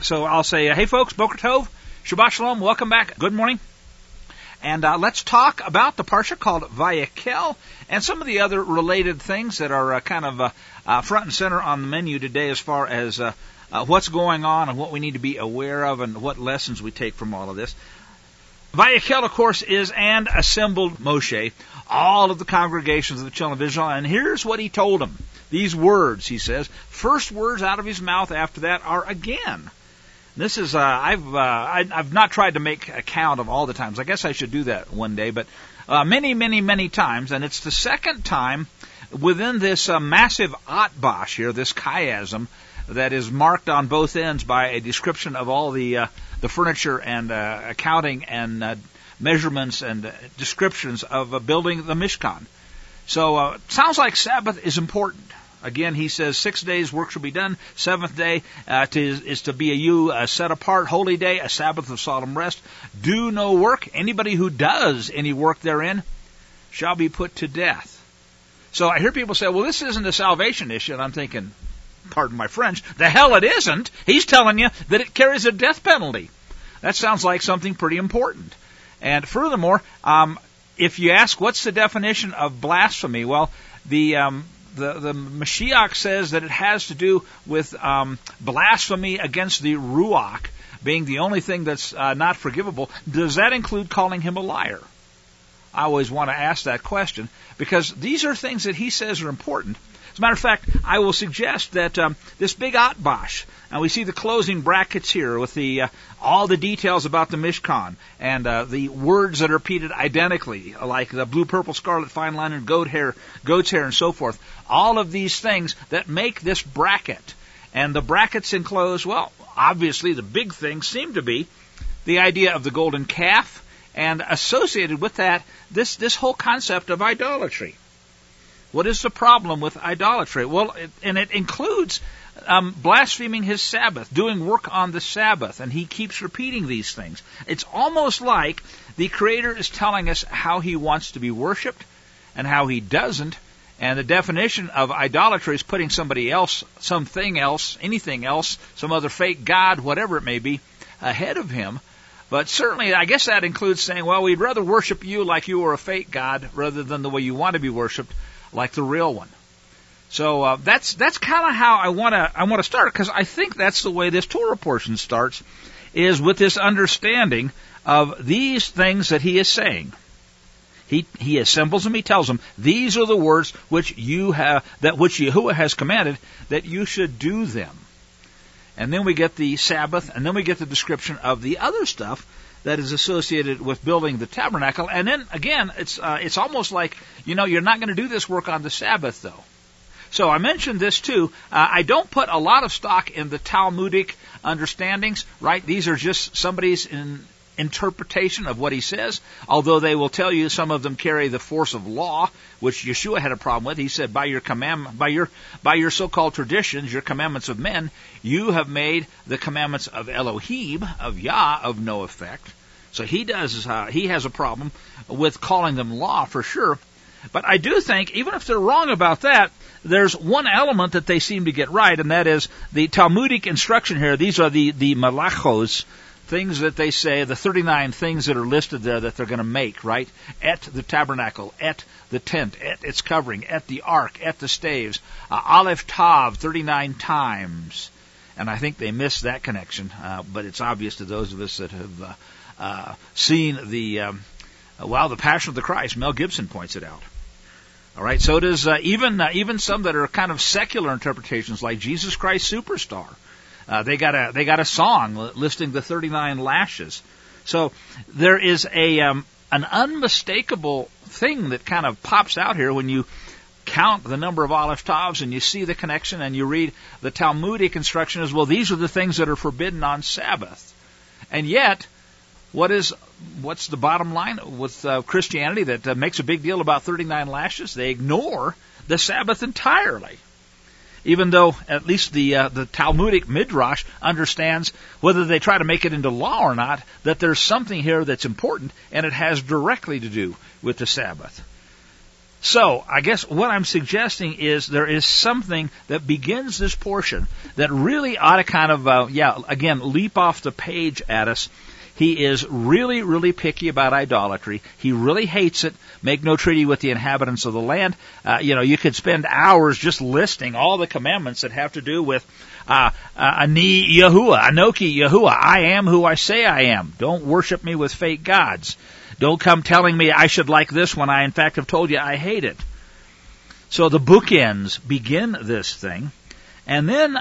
So I'll say, hey folks, Boker Tov, Shabbat Shalom, welcome back, good morning. And let's talk about the parsha called Vayekel and some of the other related things that are kind of front and center on the menu today as far as what's going on and what we need to be aware of and what lessons we take from all of this. Vayekel, of course, is and assembled Moshe, all of the congregations of the children of Israel, and here's what he told them. These words, he says, first words out of his mouth after that are again. This is, I've not tried to make a count of all the times. I guess I should do that one day, but many times, and it's the second time within this massive atbash here, this chiasm, that is marked on both ends by a description of all the furniture and accounting and measurements and descriptions of building the Mishkan. So sounds like Sabbath is important. Again, he says 6 days work shall be done. Seventh day is to be a set apart holy day, a Sabbath of solemn rest. Do no work. Anybody who does any work therein shall be put to death. So I hear people say, well, this isn't a salvation issue. And I'm thinking, pardon my French, the hell it isn't. He's telling you that it carries a death penalty. That sounds like something pretty important. And furthermore, if you ask what's the definition of blasphemy, well, the Mashiach says that it has to do with blasphemy against the Ruach being the only thing that's not forgivable. Does that include calling him a liar? I always want to ask that question because these are things that he says are important. As a matter of fact, I will suggest that this big atbash, and we see the closing brackets here with the all the details about the Mishkan and the words that are repeated identically, like the blue, purple, scarlet, fine linen, goat's hair, and so forth. All of these things that make this bracket. And the brackets enclose, well, obviously the big things seem to be the idea of the golden calf, and associated with that, this whole concept of idolatry. What is the problem with idolatry? Well, it includes blaspheming his Sabbath, doing work on the Sabbath, and he keeps repeating these things. It's almost like the Creator is telling us how he wants to be worshipped and how he doesn't, and the definition of idolatry is putting somebody else, something else, anything else, some other fake god, whatever it may be, ahead of him. But certainly, I guess that includes saying, well, we'd rather worship you like you were a fake god rather than the way you want to be worshipped, like the real one. So that's kind of how I want to start, because I think that's the way this Torah portion starts, is with this understanding of these things that he is saying. He assembles them. He tells them these are the words which Yahuwah has commanded that you should do them. And then we get the Sabbath, and then we get the description of the other stuff that is associated with building the tabernacle. And then, again, it's almost like, you're not going to do this work on the Sabbath, though. So I mentioned this, too. I don't put a lot of stock in the Talmudic understandings, right? These are just somebody's interpretation of what he says, although they will tell you some of them carry the force of law, which Yeshua had a problem with. He said, by your so-called traditions, your commandments of men, you have made the commandments of Elohim, of Yah, of no effect. So he has a problem with calling them law for sure. But I do think, even if they're wrong about that, there's one element that they seem to get right, and that is the Talmudic instruction here. These are the malachos, things that they say, the 39 things that are listed there that they're going to make, right? At the tabernacle, at the tent, at its covering, at the ark, at the staves. Aleph Tav, 39 times. And I think they missed that connection, but it's obvious to those of us that have seen the Passion of the Christ. Mel Gibson points it out. All right, so does even some that are kind of secular interpretations, like Jesus Christ Superstar. They got a song listing the 39 lashes. So there is an unmistakable thing that kind of pops out here when you count the number of Aleph Tavs and you see the connection and you read the Talmudic instruction as well. These are the things that are forbidden on Sabbath. And yet, what's the bottom line with Christianity that makes a big deal about 39 lashes? They ignore the Sabbath entirely. Even though at least the Talmudic Midrash understands, whether they try to make it into law or not, that there's something here that's important, and it has directly to do with the Sabbath. So, I guess what I'm suggesting is there is something that begins this portion that really ought to kind of, again, leap off the page at us. He is really, really picky about idolatry. He really hates it. Make no treaty with the inhabitants of the land. You could spend hours just listing all the commandments that have to do with Ani Yahuwah, Anoki Yahuwah. I am who I say I am. Don't worship me with fake gods. Don't come telling me I should like this when I in fact have told you I hate it. So the bookends begin this thing. And then,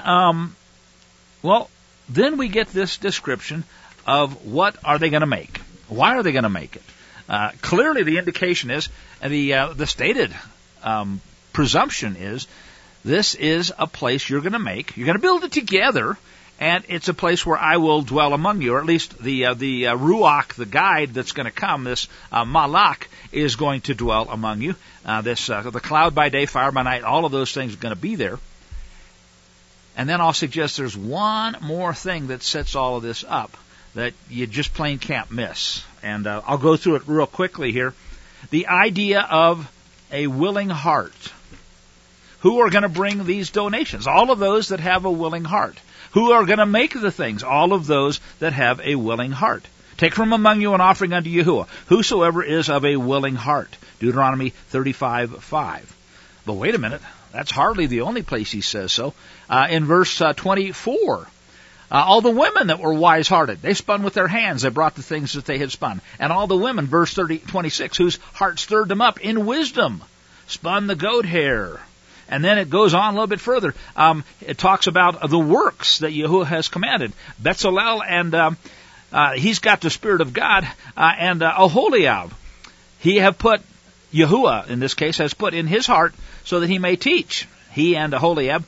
then we get this description of what are they going to make? Why are they going to make it? Clearly the indication is, the stated presumption is, this is a place you're going to make. You're going to build it together, and it's a place where I will dwell among you, or at least the Ruach, the guide that's going to come, this Malach, is going to dwell among you. The cloud by day, fire by night, all of those things are going to be there. And then I'll suggest there's one more thing that sets all of this up that you just plain can't miss. And I'll go through it real quickly here. The idea of a willing heart. Who are going to bring these donations? All of those that have a willing heart. Who are going to make the things? All of those that have a willing heart. Take from among you an offering unto Yahuwah. Whosoever is of a willing heart. Deuteronomy 35:5. But wait a minute. That's hardly the only place he says so. In verse 24, all the women that were wise-hearted, they spun with their hands. They brought the things that they had spun. And all the women, verse 26, whose heart stirred them up in wisdom, spun the goat hair. And then it goes on a little bit further. It talks about the works that Yahuwah has commanded. Bezalel, and he's got the Spirit of God, and Oholiab. He have put, Yahuwah in this case, has put in his heart so that he may teach. He and Oholiab,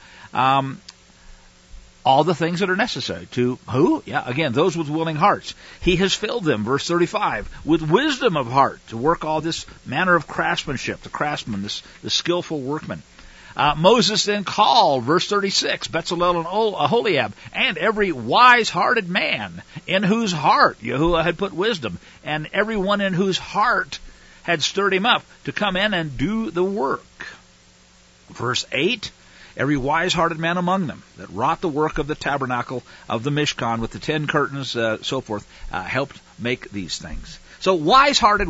all the things that are necessary to who? Yeah, again, those with willing hearts. He has filled them, verse 35, with wisdom of heart to work all this manner of craftsmanship, the craftsman, the skillful workman. Moses then called, verse 36, Bezalel and Oholiab, and every wise-hearted man in whose heart Yahuwah had put wisdom, and everyone in whose heart had stirred him up to come in and do the work. Verse 8, every wise-hearted man among them that wrought the work of the tabernacle of the Mishkan with the 10 curtains, so forth, helped make these things. So wise-hearted,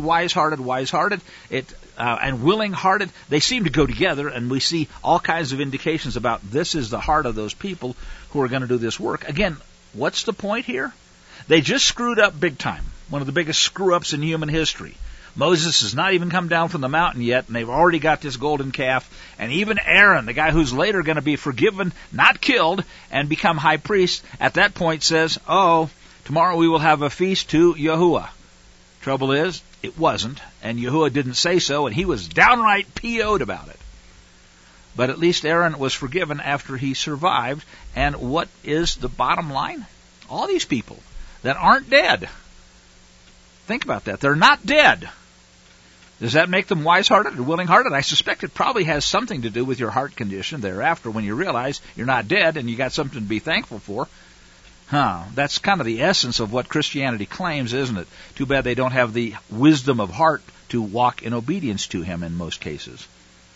and willing-hearted, they seem to go together, and we see all kinds of indications about this is the heart of those people who are going to do this work. Again, what's the point here? They just screwed up big time, one of the biggest screw-ups in human history. Moses has not even come down from the mountain yet, and they've already got this golden calf. And even Aaron, the guy who's later going to be forgiven, not killed, and become high priest, at that point says, tomorrow we will have a feast to Yahuwah. Trouble is, it wasn't, and Yahuwah didn't say so, and he was downright PO'd about it. But at least Aaron was forgiven after he survived. And what is the bottom line? All these people that aren't dead. Think about that. They're not dead. Does that make them wise-hearted and willing-hearted? I suspect it probably has something to do with your heart condition thereafter when you realize you're not dead and you got something to be thankful for. That's kind of the essence of what Christianity claims, isn't it? Too bad they don't have the wisdom of heart to walk in obedience to Him in most cases.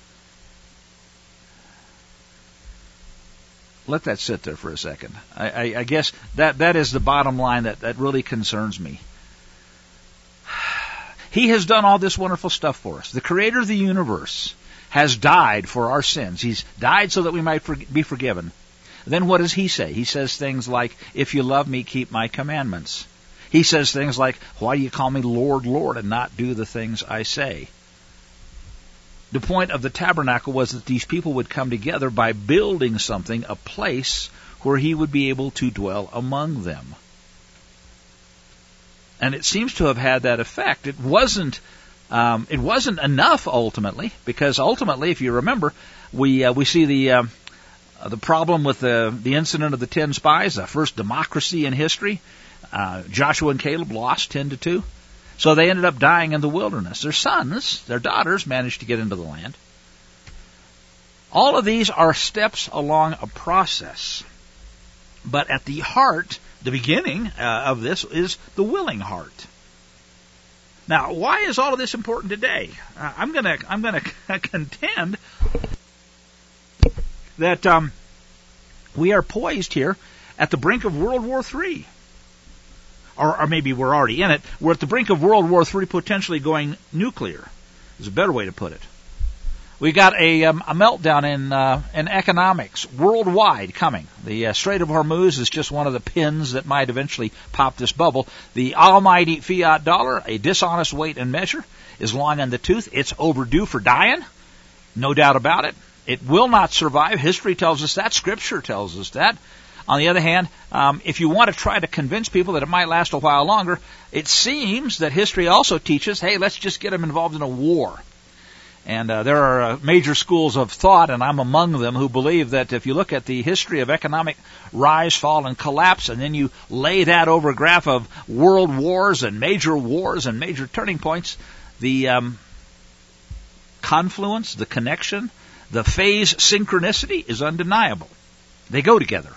Let that sit there for a second. I guess that is the bottom line that really concerns me. He has done all this wonderful stuff for us. The Creator of the universe has died for our sins. He's died so that we might be forgiven. Then what does He say? He says things like, if you love me, keep my commandments. He says things like, why do you call me Lord, Lord, and not do the things I say? The point of the tabernacle was that these people would come together by building something, a place where He would be able to dwell among them. And it seems to have had that effect. It wasn't enough ultimately, because ultimately, if you remember, we see the problem with the incident of the 10 spies, the first democracy in history. Joshua and Caleb lost 10-2. So they ended up dying in the wilderness. Their sons, their daughters, managed to get into the land. All of these are steps along a process. But at the heart, the beginning of this is the willing heart. Now, why is all of this important today? I'm going to contend that we are poised here at the brink of World War III. Or maybe we're already in it. We're at the brink of World War III potentially going nuclear, is a better way to put it. We got a meltdown in economics worldwide coming. The Strait of Hormuz is just one of the pins that might eventually pop this bubble. The almighty fiat dollar, a dishonest weight and measure, is long in the tooth. It's overdue for dying, no doubt about it. It will not survive. History tells us that. Scripture tells us that. On the other hand, if you want to try to convince people that it might last a while longer, it seems that history also teaches, hey, let's just get them involved in a war. And there are major schools of thought, and I'm among them, who believe that if you look at the history of economic rise, fall, and collapse, and then you lay that over a graph of world wars and major turning points, the confluence, the connection, the phase synchronicity is undeniable. They go together.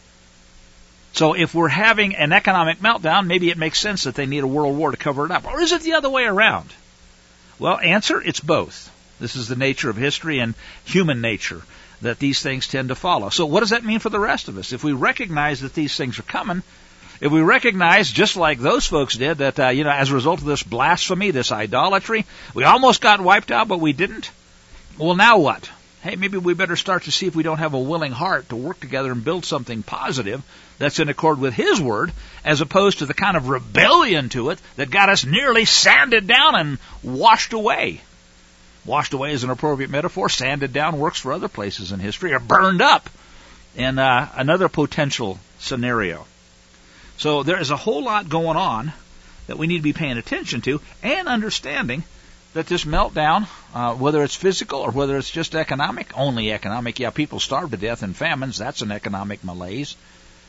So if we're having an economic meltdown, maybe it makes sense that they need a world war to cover it up. Or is it the other way around? Well, answer, it's both. This is the nature of history and human nature, that these things tend to follow. So what does that mean for the rest of us? If we recognize that these things are coming, if we recognize, just like those folks did, that as a result of this blasphemy, this idolatry, we almost got wiped out, but we didn't, well, now what? Hey, maybe we better start to see if we don't have a willing heart to work together and build something positive that's in accord with His Word, as opposed to the kind of rebellion to it that got us nearly sanded down and washed away. Washed away is an appropriate metaphor. Sanded down works for other places in history, or burned up in another potential scenario. So there is a whole lot going on that we need to be paying attention to, and understanding that this meltdown, whether it's physical or whether it's just economic, only economic, people starve to death in famines, that's an economic malaise.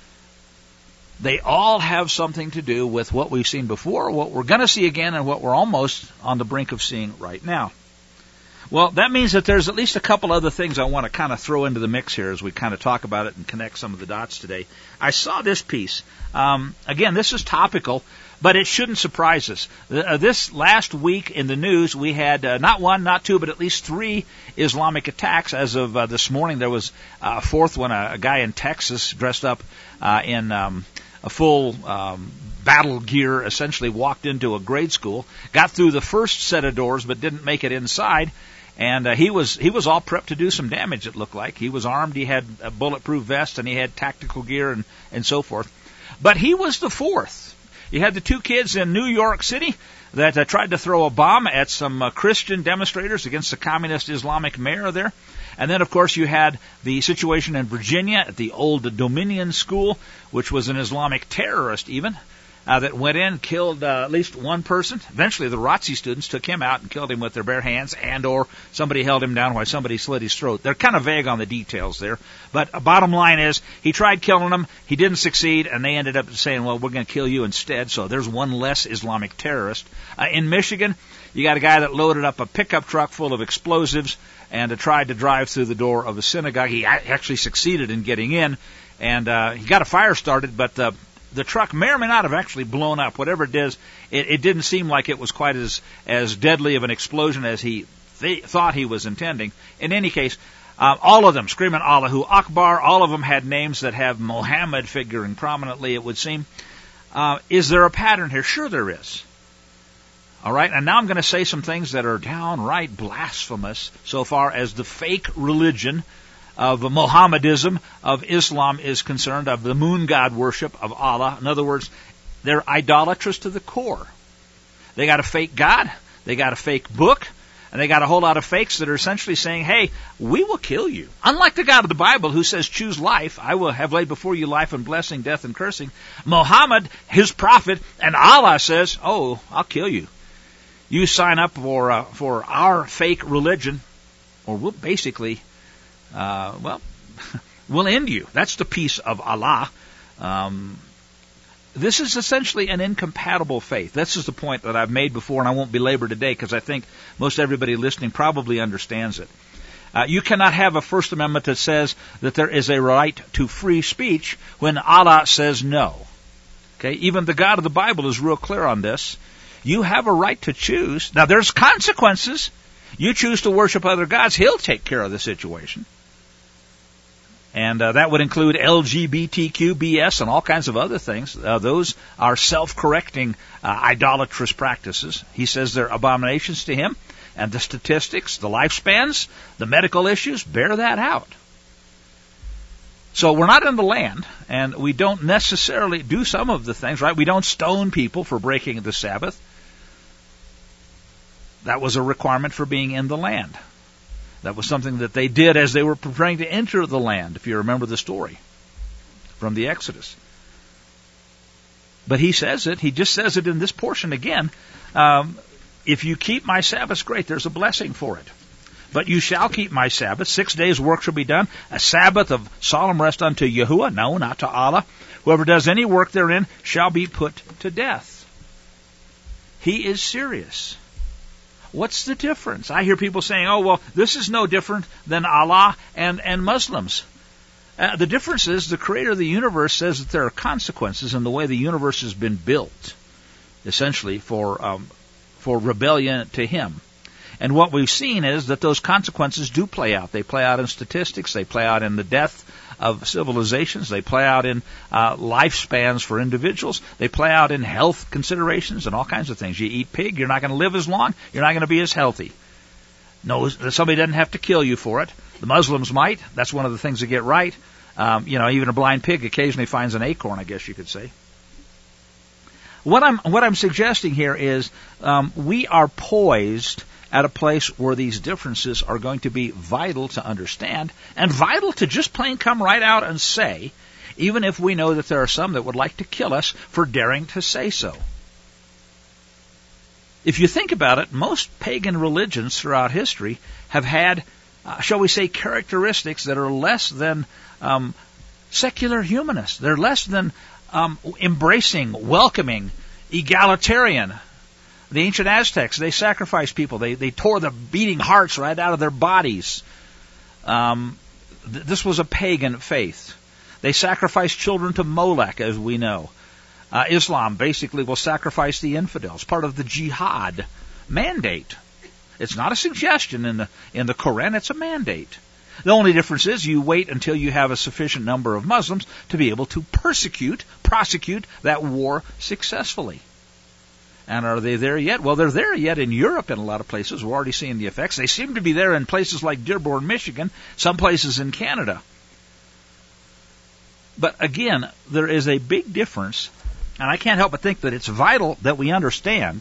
They all have something to do with what we've seen before, what we're going to see again, and what we're almost on the brink of seeing right now. Well, that means that there's at least a couple other things I want to kind of throw into the mix here as we kind of talk about it and connect some of the dots today. I saw this piece. Again, this is topical, but it shouldn't surprise us. This last week in the news, we had not one, not two, but at least 3 Islamic attacks. As of this morning, there was a fourth one, a guy in Texas dressed up in a full battle gear, essentially walked into a grade school, got through the first set of doors, but didn't make it inside. And he was all prepped to do some damage, it looked like. He was armed, he had a bulletproof vest, and he had tactical gear and so forth. But he was the fourth. You had the 2 kids in New York City that tried to throw a bomb at some Christian demonstrators against the communist Islamic mayor there. And then, of course, you had the situation in Virginia at the Old Dominion School, which was an Islamic terrorist even, that went in, killed at least one person. Eventually, the ROTC students took him out and killed him with their bare hands, and or somebody held him down while somebody slit his throat. They're kind of vague on the details there. But bottom line is, he tried killing them, he didn't succeed, and they ended up saying, well, we're going to kill you instead. So there's one less Islamic terrorist. In Michigan, you got a guy that loaded up a pickup truck full of explosives and tried to drive through the door of a synagogue. He actually succeeded in getting in, and he got a fire started, but the truck may or may not have actually blown up. Whatever it is, it didn't seem like it was quite as deadly of an explosion as he thought he was intending. In any case, all of them screaming Allahu Akbar. All of them had names that have Muhammad figuring prominently, it would seem. Is there a pattern here? Sure there is. All right, and now I'm going to say some things that are downright blasphemous so far as the fake religion of Mohammedism, of Islam is concerned, of the moon god worship of Allah. In other words, they're idolatrous to the core. They got a fake God, they got a fake book, and they got a whole lot of fakes that are essentially saying, hey, we will kill you. Unlike the God of the Bible who says, choose life, I will have laid before you life and blessing, death and cursing. Muhammad, his prophet, and Allah says, oh, I'll kill you. You sign up for our fake religion, or we'll basically we'll end you. That's the peace of Allah. This is essentially an incompatible faith. This is the point that I've made before, and I won't belabor today because I think most everybody listening probably understands it. You cannot have a First Amendment that says that there is a right to free speech when Allah says no. Okay, even the God of the Bible is real clear on this. You have a right to choose. Now, there's consequences. You choose to worship other gods, He'll take care of the situation. And that would include LGBTQ, BS, and all kinds of other things. Those are self-correcting idolatrous practices. He says they're abominations to Him. And the statistics, the lifespans, the medical issues bear that out. So we're not in the land, and we don't necessarily do some of the things, right? We don't stone people for breaking the Sabbath. That was a requirement for being in the land. That was something that they did as they were preparing to enter the land, if you remember the story from the Exodus. But he says it, he just says it in this portion again. If you keep my Sabbaths, great, there's a blessing for it. But you shall keep my Sabbath. 6 days' work shall be done. A Sabbath of solemn rest unto Yahuwah, no, not to Allah. Whoever does any work therein shall be put to death. He is serious. What's the difference? I hear people saying, oh, well, this is no different than Allah and Muslims. The difference is the creator of the universe says that there are consequences in the way the universe has been built, essentially, for rebellion to Him. And what we've seen is that those consequences do play out. They play out in statistics. They play out in the death of civilizations. They play out in lifespans for individuals. They play out in health considerations and all kinds of things. You eat pig, you're not going to live as long. You're not going to be as healthy. No, somebody doesn't have to kill you for it. The Muslims might. That's one of the things they get right. Even a blind pig occasionally finds an acorn, I guess you could say. What I'm suggesting here is we are poised at a place where these differences are going to be vital to understand and vital to just plain come right out and say, even if we know that there are some that would like to kill us for daring to say so. If you think about it, most pagan religions throughout history have had, shall we say, characteristics that are less than secular humanists. They're less than embracing, welcoming, egalitarian. The ancient Aztecs, they sacrificed people. They tore the beating hearts right out of their bodies. This was a pagan faith. They sacrificed children to Molech, as we know. Islam basically will sacrifice the infidels, part of the jihad mandate. It's not a suggestion in the Quran, it's a mandate. The only difference is you wait until you have a sufficient number of Muslims to be able to prosecute that war successfully. And are they there yet? Well, they're there yet in Europe in a lot of places. We're already seeing the effects. They seem to be there in places like Dearborn, Michigan, some places in Canada. But again, there is a big difference, and I can't help but think that it's vital that we understand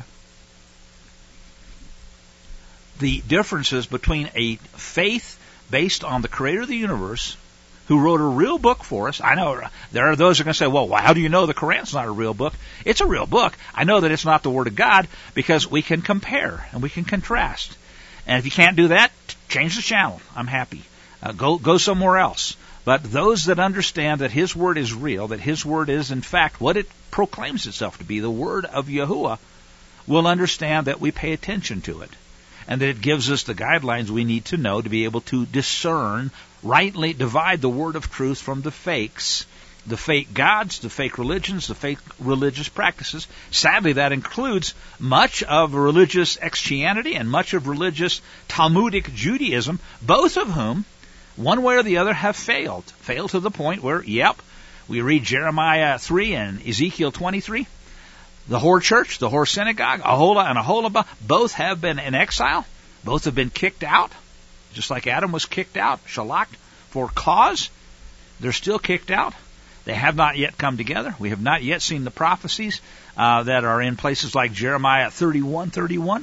the differences between a faith based on the creator of the universe, who wrote a real book for us. I know there are those who are going to say, well, how do you know the Quran's not a real book? It's a real book. I know that it's not the Word of God because we can compare and we can contrast. And if you can't do that, change the channel. I'm happy. Go somewhere else. But those that understand that His Word is real, that His Word is, in fact, what it proclaims itself to be, the Word of Yahuwah, will understand that we pay attention to it. And that it gives us the guidelines we need to know to be able to discern, rightly divide the word of truth from the fakes, the fake gods, the fake religions, the fake religious practices. Sadly, that includes much of religious Christianity and much of religious Talmudic Judaism, both of whom, one way or the other, have failed. Failed to the point where, we read Jeremiah 3 and Ezekiel 23. The Hor Church, the Hor Synagogue, Aholah and Aholabah, both have been in exile. Both have been kicked out, just like Adam was kicked out, shalakt, for cause. They're still kicked out. They have not yet come together. We have not yet seen the prophecies that are in places like Jeremiah 31:31.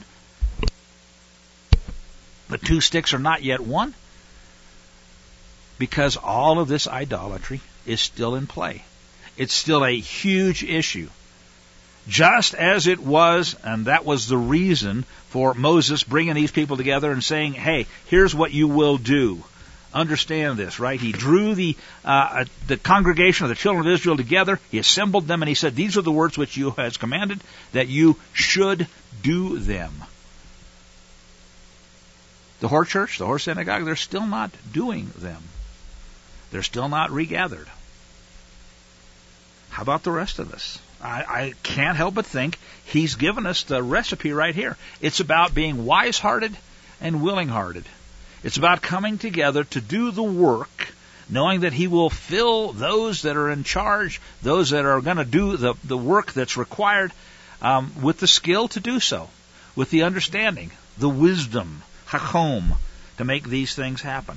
The two sticks are not yet one, because all of this idolatry is still in play. It's still a huge issue. Just as it was, and that was the reason for Moses bringing these people together and saying, hey, here's what you will do. Understand this, right? He drew the congregation of the children of Israel together. He assembled them, and he said, these are the words which you has commanded, that you should do them. The Hor Church, the Hor Synagogue, they're still not doing them. They're still not regathered. How about the rest of us? I can't help but think he's given us the recipe right here. It's about being wise-hearted and willing-hearted. It's about coming together to do the work, knowing that he will fill those that are in charge, those that are going to do the work that's required, with the skill to do so, with the understanding, the wisdom, chachom, to make these things happen.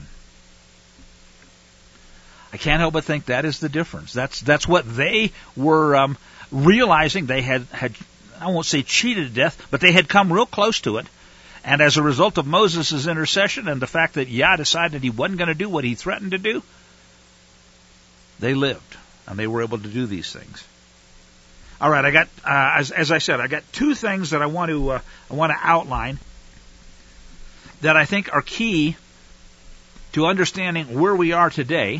I can't help but think that is the difference. That's what they were realizing. They had, I won't say cheated to death, but they had come real close to it. And as a result of Moses' intercession and the fact that Yah decided he wasn't going to do what he threatened to do, they lived, and they were able to do these things. All right, I got, as I said, I got two things that I want to outline that I think are key to understanding where we are today.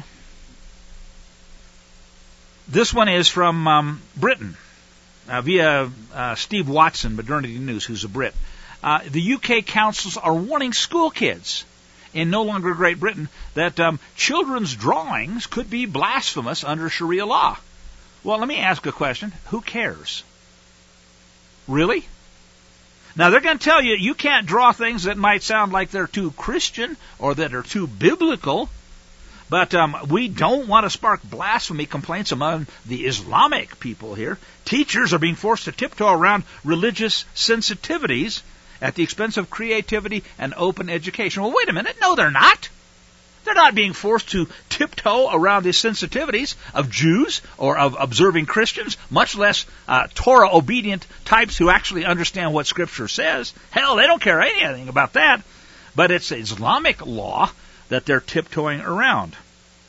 This one is from Britain, via Steve Watson, Modernity News, who's a Brit. The UK councils are warning school kids in no longer Great Britain that children's drawings could be blasphemous under Sharia law. Well, let me ask a question. Who cares? Really? Now, they're going to tell you you can't draw things that might sound like they're too Christian or that are too biblical, but we don't want to spark blasphemy complaints among the Islamic people here. Teachers are being forced to tiptoe around religious sensitivities at the expense of creativity and open education. Well, wait a minute. No, they're not. They're not being forced to tiptoe around the sensitivities of Jews or of observing Christians, much less Torah-obedient types who actually understand what Scripture says. Hell, they don't care anything about that. But it's Islamic law that they're tiptoeing around.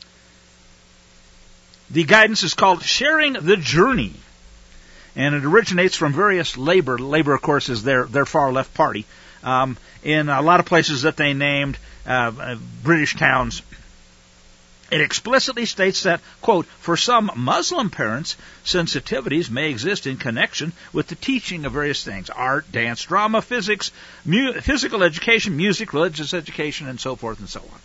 The guidance is called Sharing the Journey, and it originates from various Labour. Labour, of course, is their far-left party. In a lot of places that they named, British towns, it explicitly states that, quote, for some Muslim parents, sensitivities may exist in connection with the teaching of various things: art, dance, drama, physics, physical education, music, religious education, and so forth and so on.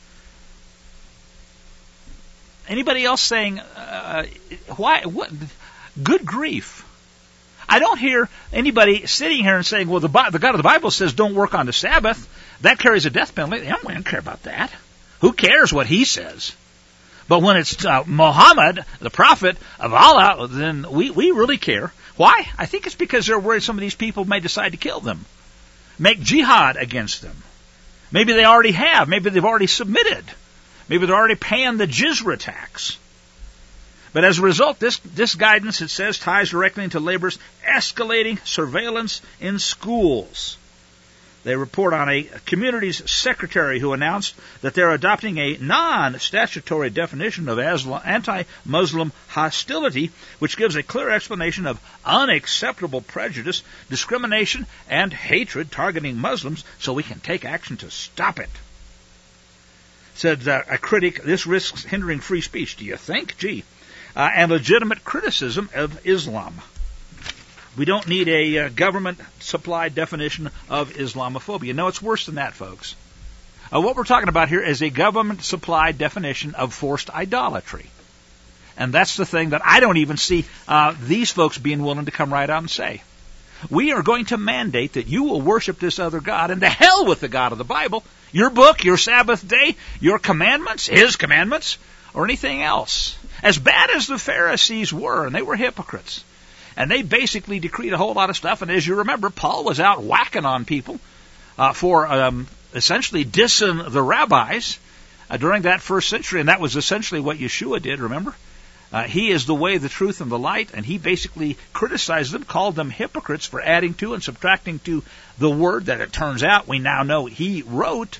Anybody else saying, why? What? Good grief. I don't hear anybody sitting here and saying, well, the God of the Bible says don't work on the Sabbath. That carries a death penalty. I don't care about that. Who cares what he says? But when it's Muhammad, the prophet of Allah, then we really care. Why? I think it's because they're worried some of these people may decide to kill them, make jihad against them. Maybe they already have. Maybe they've already submitted. Maybe they're already paying the jizya tax. But as a result, this guidance, it says, ties directly into Labour's escalating surveillance in schools. They report on a community's secretary who announced that they're adopting a non-statutory definition of anti-Muslim hostility, which gives a clear explanation of unacceptable prejudice, discrimination, and hatred targeting Muslims so we can take action to stop it. Said a critic, this risks hindering free speech. Do you think? Gee. And legitimate criticism of Islam. We don't need a government-supplied definition of Islamophobia. No, it's worse than that, folks. What we're talking about here is a government-supplied definition of forced idolatry. And that's the thing that I don't even see these folks being willing to come right out and say. We are going to mandate that you will worship this other God, and to hell with the God of the Bible, your book, your Sabbath day, your commandments, his commandments, or anything else. As bad as the Pharisees were, and they were hypocrites, and they basically decreed a whole lot of stuff, and as you remember, Paul was out whacking on people for essentially dissing the rabbis during that first century, and that was essentially what Yeshua did, remember? He is the way, the truth, and the light, and he basically criticized them, called them hypocrites for adding to and subtracting to the word that it turns out we now know he wrote.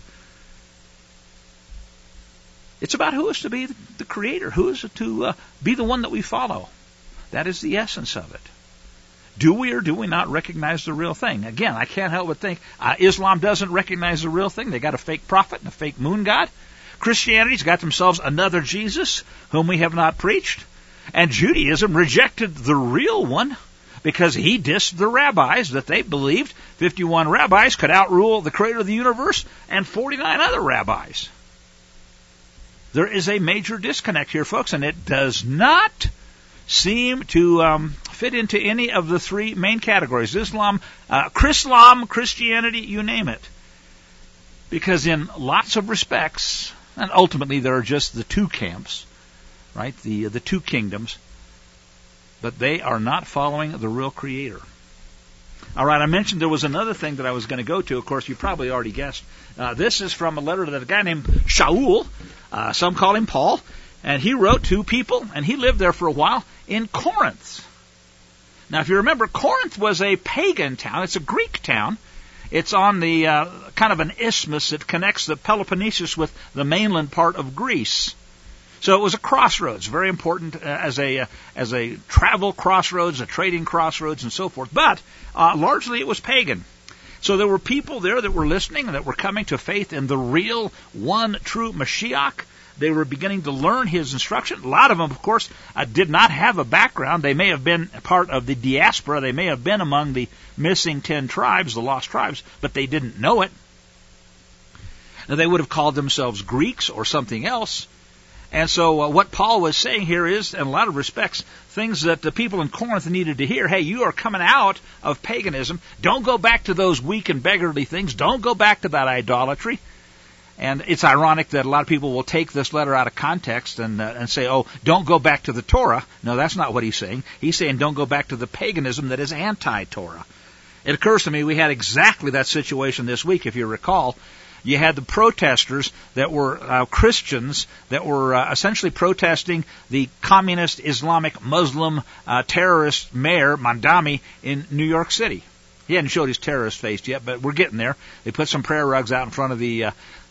It's about who is to be the creator, who is to be the one that we follow. That is the essence of it. Do we or do we not recognize the real thing? Again, I can't help but think Islam doesn't recognize the real thing. They got a fake prophet and a fake moon god. Christianity's got themselves another Jesus, whom we have not preached. And Judaism rejected the real one because he dissed the rabbis that they believed 51 rabbis could outrule the creator of the universe and 49 other rabbis. There is a major disconnect here, folks, and it does not seem to fit into any of the three main categories: Islam, Chrislam, Christianity, you name it. Because in lots of respects, and ultimately there are just the two camps, right? The two kingdoms, but they are not following the real Creator. All right, I mentioned there was another thing that I was going to go to. Of course, you probably already guessed. This is from a letter that a guy named Shaul, some call him Paul, and he wrote to people, and he lived there for a while in Corinth. Now, if you remember, Corinth was a pagan town. It's a Greek town. It's on the kind of an isthmus that connects the Peloponnesus with the mainland part of Greece. So it was a crossroads, very important as a travel crossroads, a trading crossroads, and so forth. But largely it was pagan. So there were people there that were listening, that were coming to faith in the real, one true Mashiach. They were beginning to learn his instruction. A lot of them, of course, did not have a background. They may have been part of the diaspora. They may have been among the missing 10 tribes, the lost tribes, but they didn't know it. Now, they would have called themselves Greeks or something else. And so what Paul was saying here is, in a lot of respects, things that the people in Corinth needed to hear. Hey, you are coming out of paganism. Don't go back to those weak and beggarly things. Don't go back to that idolatry. And it's ironic that a lot of people will take this letter out of context and say, oh, don't go back to the Torah. No, that's not what he's saying. He's saying don't go back to the paganism that is anti-Torah. It occurs to me we had exactly that situation this week, if you recall. You had the protesters that were Christians that were essentially protesting the communist Islamic Muslim terrorist mayor, Mandami, in New York City. He hadn't showed his terrorist face yet, but we're getting there. They put some prayer rugs out in front of the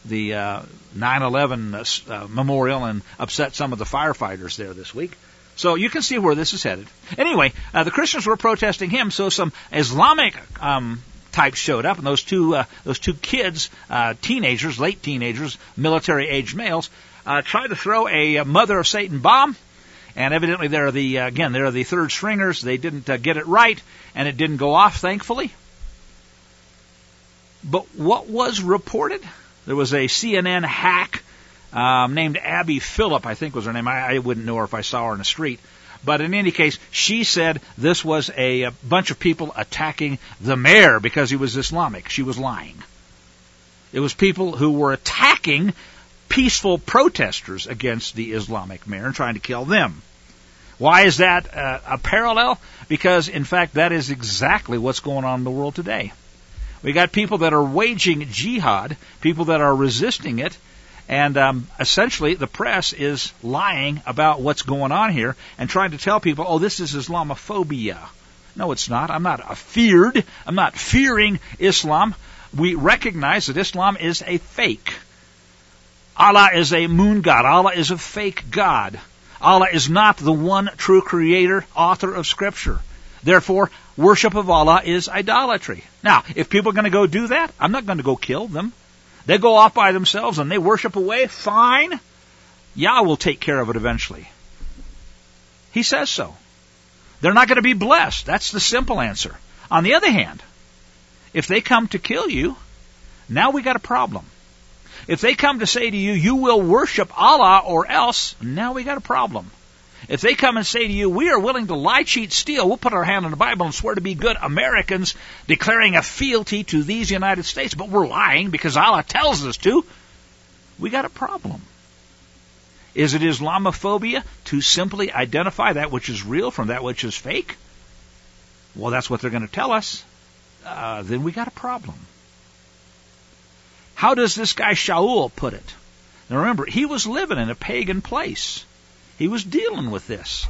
9/11 memorial and upset some of the firefighters there this week. So you can see where this is headed. Anyway, the Christians were protesting him, so some Islamic types showed up, and those two kids, teenagers, late teenagers, military-aged males, tried to throw a Mother of Satan bomb, and evidently they're the third stringers. They didn't get it right, and it didn't go off, thankfully. But what was reported? There was a CNN hack named Abby Phillip, I think was her name. I wouldn't know her if I saw her in the street. But in any case, she said this was a bunch of people attacking the mayor because he was Islamic. She was lying. It was people who were attacking peaceful protesters against the Islamic mayor and trying to kill them. Why is that a parallel? Because, in fact, that is exactly what's going on in the world today. We got people that are waging jihad, people that are resisting it, and essentially the press is lying about what's going on here and trying to tell people, oh, this is Islamophobia. No, it's not. I'm not fearing Islam. We recognize that Islam is a fake. Allah is a moon god. Allah is a fake god. Allah is not the one true creator, author of Scripture. Therefore, worship of Allah is idolatry. Now, if people are going to go do that, I'm not going to go kill them. They go off by themselves and they worship away, fine. Yah will take care of it eventually. He says so. They're not going to be blessed. That's the simple answer. On the other hand, if they come to kill you, now we got a problem. If they come to say to you, you will worship Allah or else, now we got a problem. If they come and say to you, we are willing to lie, cheat, steal, we'll put our hand on the Bible and swear to be good Americans, declaring a fealty to these United States, but we're lying because Allah tells us to, we got a problem. Is it Islamophobia to simply identify that which is real from that which is fake? Well, that's what they're going to tell us. Then we got a problem. How does this guy Shaul put it? Now remember, he was living in a pagan place. He was dealing with this.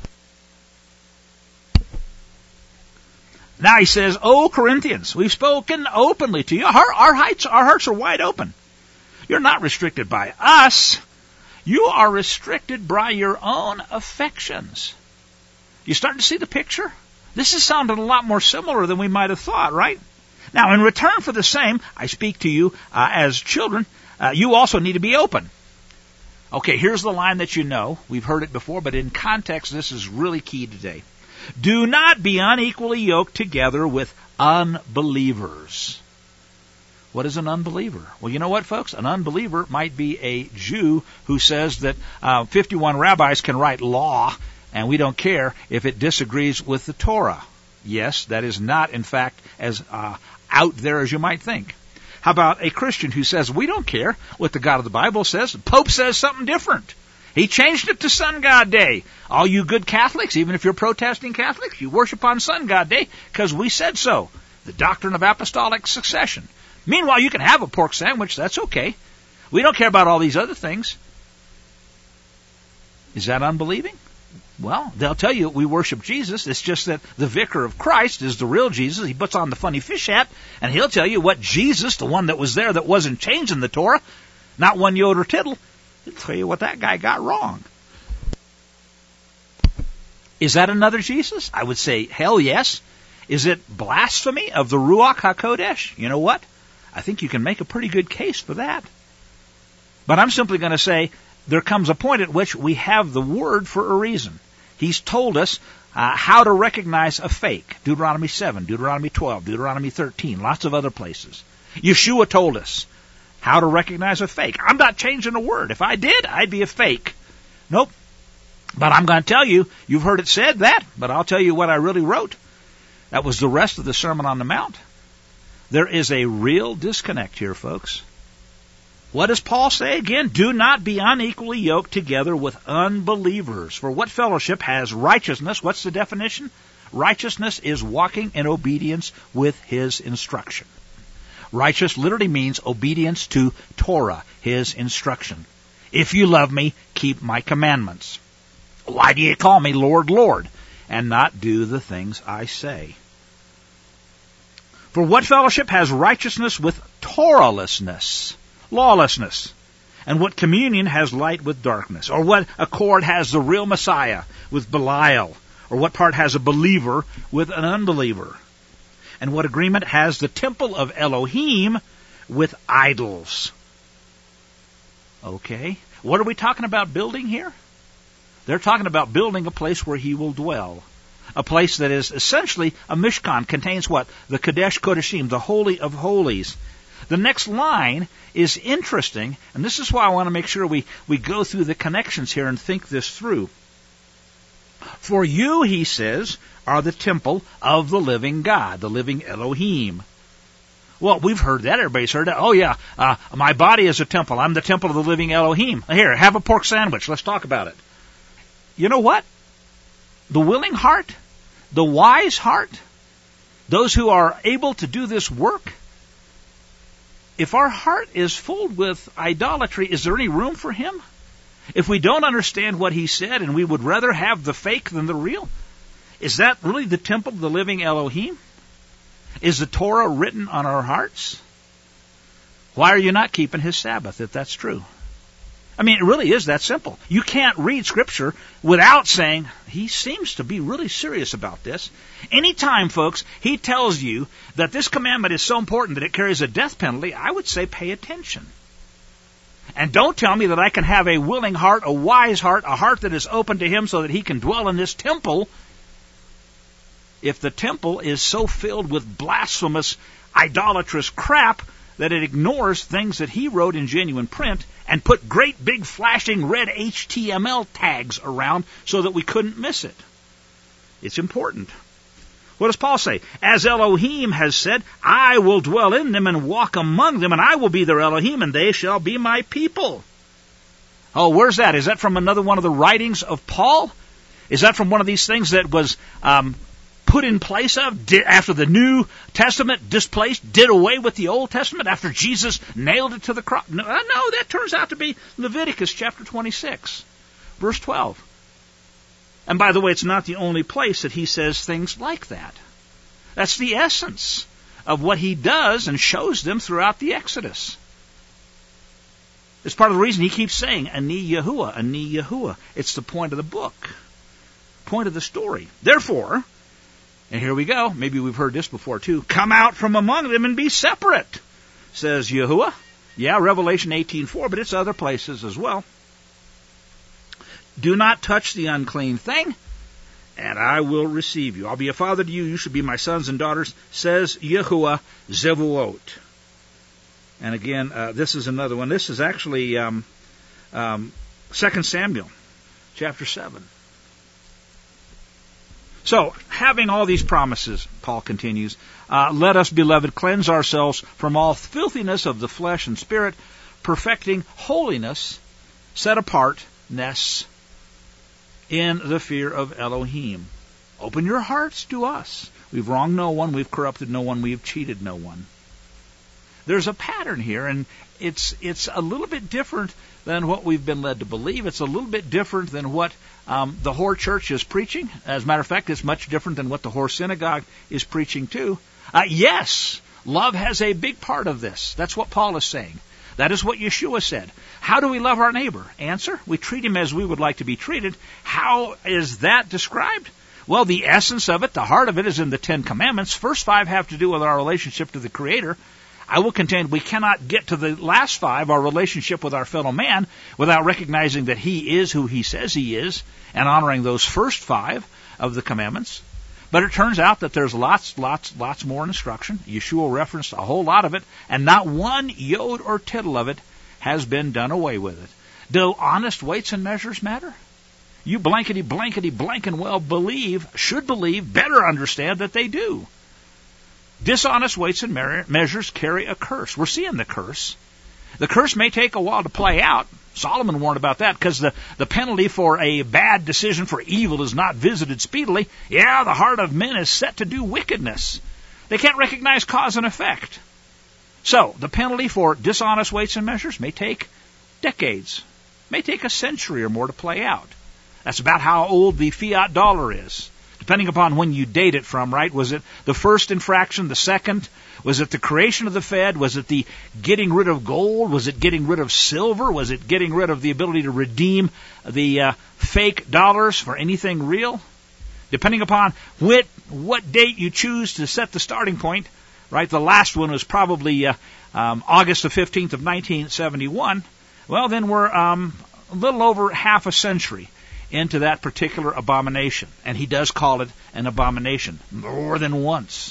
Now he says, "O Corinthians, we've spoken openly to you. Our hearts are wide open. You're not restricted by us. You are restricted by your own affections." You starting to see the picture? This is sounding a lot more similar than we might have thought, right? Now, in return for the same, I speak to you as children. You also need to be open. Okay, here's the line that you know. We've heard it before, but in context, this is really key today. Do not be unequally yoked together with unbelievers. What is an unbeliever? Well, you know what, folks? An unbeliever might be a Jew who says that 51 rabbis can write law And we don't care if it disagrees with the Torah. Yes, that is not, in fact, as out there as you might think. How about a Christian who says, we don't care what the God of the Bible says. The Pope says something different. He changed it to Sun God Day. All you good Catholics, even if you're protesting Catholics, you worship on Sun God Day because we said so. The doctrine of apostolic succession. Meanwhile, you can have a pork sandwich. That's okay. We don't care about all these other things. Is that unbelieving? Well, they'll tell you we worship Jesus. It's just that the vicar of Christ is the real Jesus. He puts on the funny fish hat, and he'll tell you what Jesus, the one that was there that wasn't changing the Torah, not one yod or tittle, he'll tell you what that guy got wrong. Is that another Jesus? I would say, hell yes. Is it blasphemy of the Ruach HaKodesh? You know what? I think you can make a pretty good case for that. But I'm simply going to say there comes a point at which we have the Word for a reason. He's told us how to recognize a fake. Deuteronomy 7, Deuteronomy 12, Deuteronomy 13, lots of other places. Yeshua told us how to recognize a fake. I'm not changing a word. If I did, I'd be a fake. Nope. But I'm going to tell you, you've heard it said that, but I'll tell you what I really wrote. That was the rest of the Sermon on the Mount. There is a real disconnect here, folks. What does Paul say again? Do not be unequally yoked together with unbelievers. For what fellowship has righteousness? What's the definition? Righteousness is walking in obedience with his instruction. Righteous literally means obedience to Torah, his instruction. If you love me, keep my commandments. Why do you call me Lord, Lord, and not do the things I say? For what fellowship has righteousness with Torahlessness? Lawlessness. And what communion has light with darkness? Or what accord has the real Messiah with Belial? Or what part has a believer with an unbeliever? And what agreement has the temple of Elohim with idols? Okay. What are we talking about building here? They're talking about building a place where he will dwell. A place that is essentially a Mishkan, contains what? The Kadesh Kodeshim, the Holy of Holies. The next line is interesting, and this is why I want to make sure we go through the connections here and think this through. For you, he says, are the temple of the living God, the living Elohim. Well, we've heard that. Everybody's heard that. Oh, yeah, my body is a temple. I'm the temple of the living Elohim. Here, have a pork sandwich. Let's talk about it. You know what? The willing heart, the wise heart, those who are able to do this work, if our heart is full with idolatry, is there any room for him? If we don't understand what he said and we would rather have the fake than the real, is that really the temple of the living Elohim? Is the Torah written on our hearts? Why are you not keeping his Sabbath if that's true? I mean, it really is that simple. You can't read Scripture without saying, he seems to be really serious about this. Anytime, folks, he tells you that this commandment is so important that it carries a death penalty, I would say pay attention. And don't tell me that I can have a willing heart, a wise heart, a heart that is open to him so that he can dwell in this temple, if the temple is so filled with blasphemous, idolatrous crap that it ignores things that he wrote in genuine print and put great big flashing red HTML tags around so that we couldn't miss it. It's important. What does Paul say? As Elohim has said, I will dwell in them and walk among them, and I will be their Elohim, and they shall be my people. Oh, where's that? Is that from another one of the writings of Paul? Is that from one of these things that was put in place of after the New Testament displaced, did away with the Old Testament after Jesus nailed it to the cross? No, that turns out to be Leviticus chapter 26, verse 12. And by the way, it's not the only place that he says things like that. That's the essence of what he does and shows them throughout the Exodus. It's part of the reason he keeps saying, Ani Yahuwah, Ani Yahuwah. It's the point of the book, point of the story. Therefore, and here we go, maybe we've heard this before too, come out from among them and be separate, says Yahuwah. Yeah, Revelation 18:4, but it's other places as well. Do not touch the unclean thing, and I will receive you. I'll be a father to you. You should be my sons and daughters, says Yahuwah Zevuot. And again, this is another one. This is actually 2 Samuel chapter 7. So, having all these promises, Paul continues, let us, beloved, cleanse ourselves from all filthiness of the flesh and spirit, perfecting holiness, set apartness in the fear of Elohim. Open your hearts to us. We've wronged no one, we've corrupted no one, we've cheated no one. There's a pattern here, and it's a little bit different than what we've been led to believe. It's a little bit different than what the Hor Church is preaching. As a matter of fact, it's much different than what the Hor Synagogue is preaching too. Yes, love has a big part of this. That's what Paul is saying. That is what Yeshua said. How do we love our neighbor? Answer, we treat him as we would like to be treated. How is that described? Well, the essence of it, the heart of it, is in the Ten Commandments. First 5 have to do with our relationship to the Creator. I will contend we cannot get to the last 5, our relationship with our fellow man, without recognizing that he is who he says he is, and honoring those first 5 of the commandments. But it turns out that there's lots more instruction. Yeshua referenced a whole lot of it, and not one yod or tittle of it has been done away with it. Do honest weights and measures matter? You blankety blank and well should believe, better understand that they do. Dishonest weights and measures carry a curse. We're seeing the curse. The curse may take a while to play out. Solomon warned about that, because the penalty for a bad decision for evil is not visited speedily. Yeah, the heart of men is set to do wickedness. They can't recognize cause and effect. So, the penalty for dishonest weights and measures may take decades, may take a century or more to play out. That's about how old the fiat dollar is, depending upon when you date it from, right? Was it the first infraction, the second? Was it the creation of the Fed? Was it the getting rid of gold? Was it getting rid of silver? Was it getting rid of the ability to redeem the fake dollars for anything real? Depending upon what date you choose to set the starting point, right? The last one was probably August the 15th of 1971. Well, then we're a little over half a century into that particular abomination. And he does call it an abomination more than once.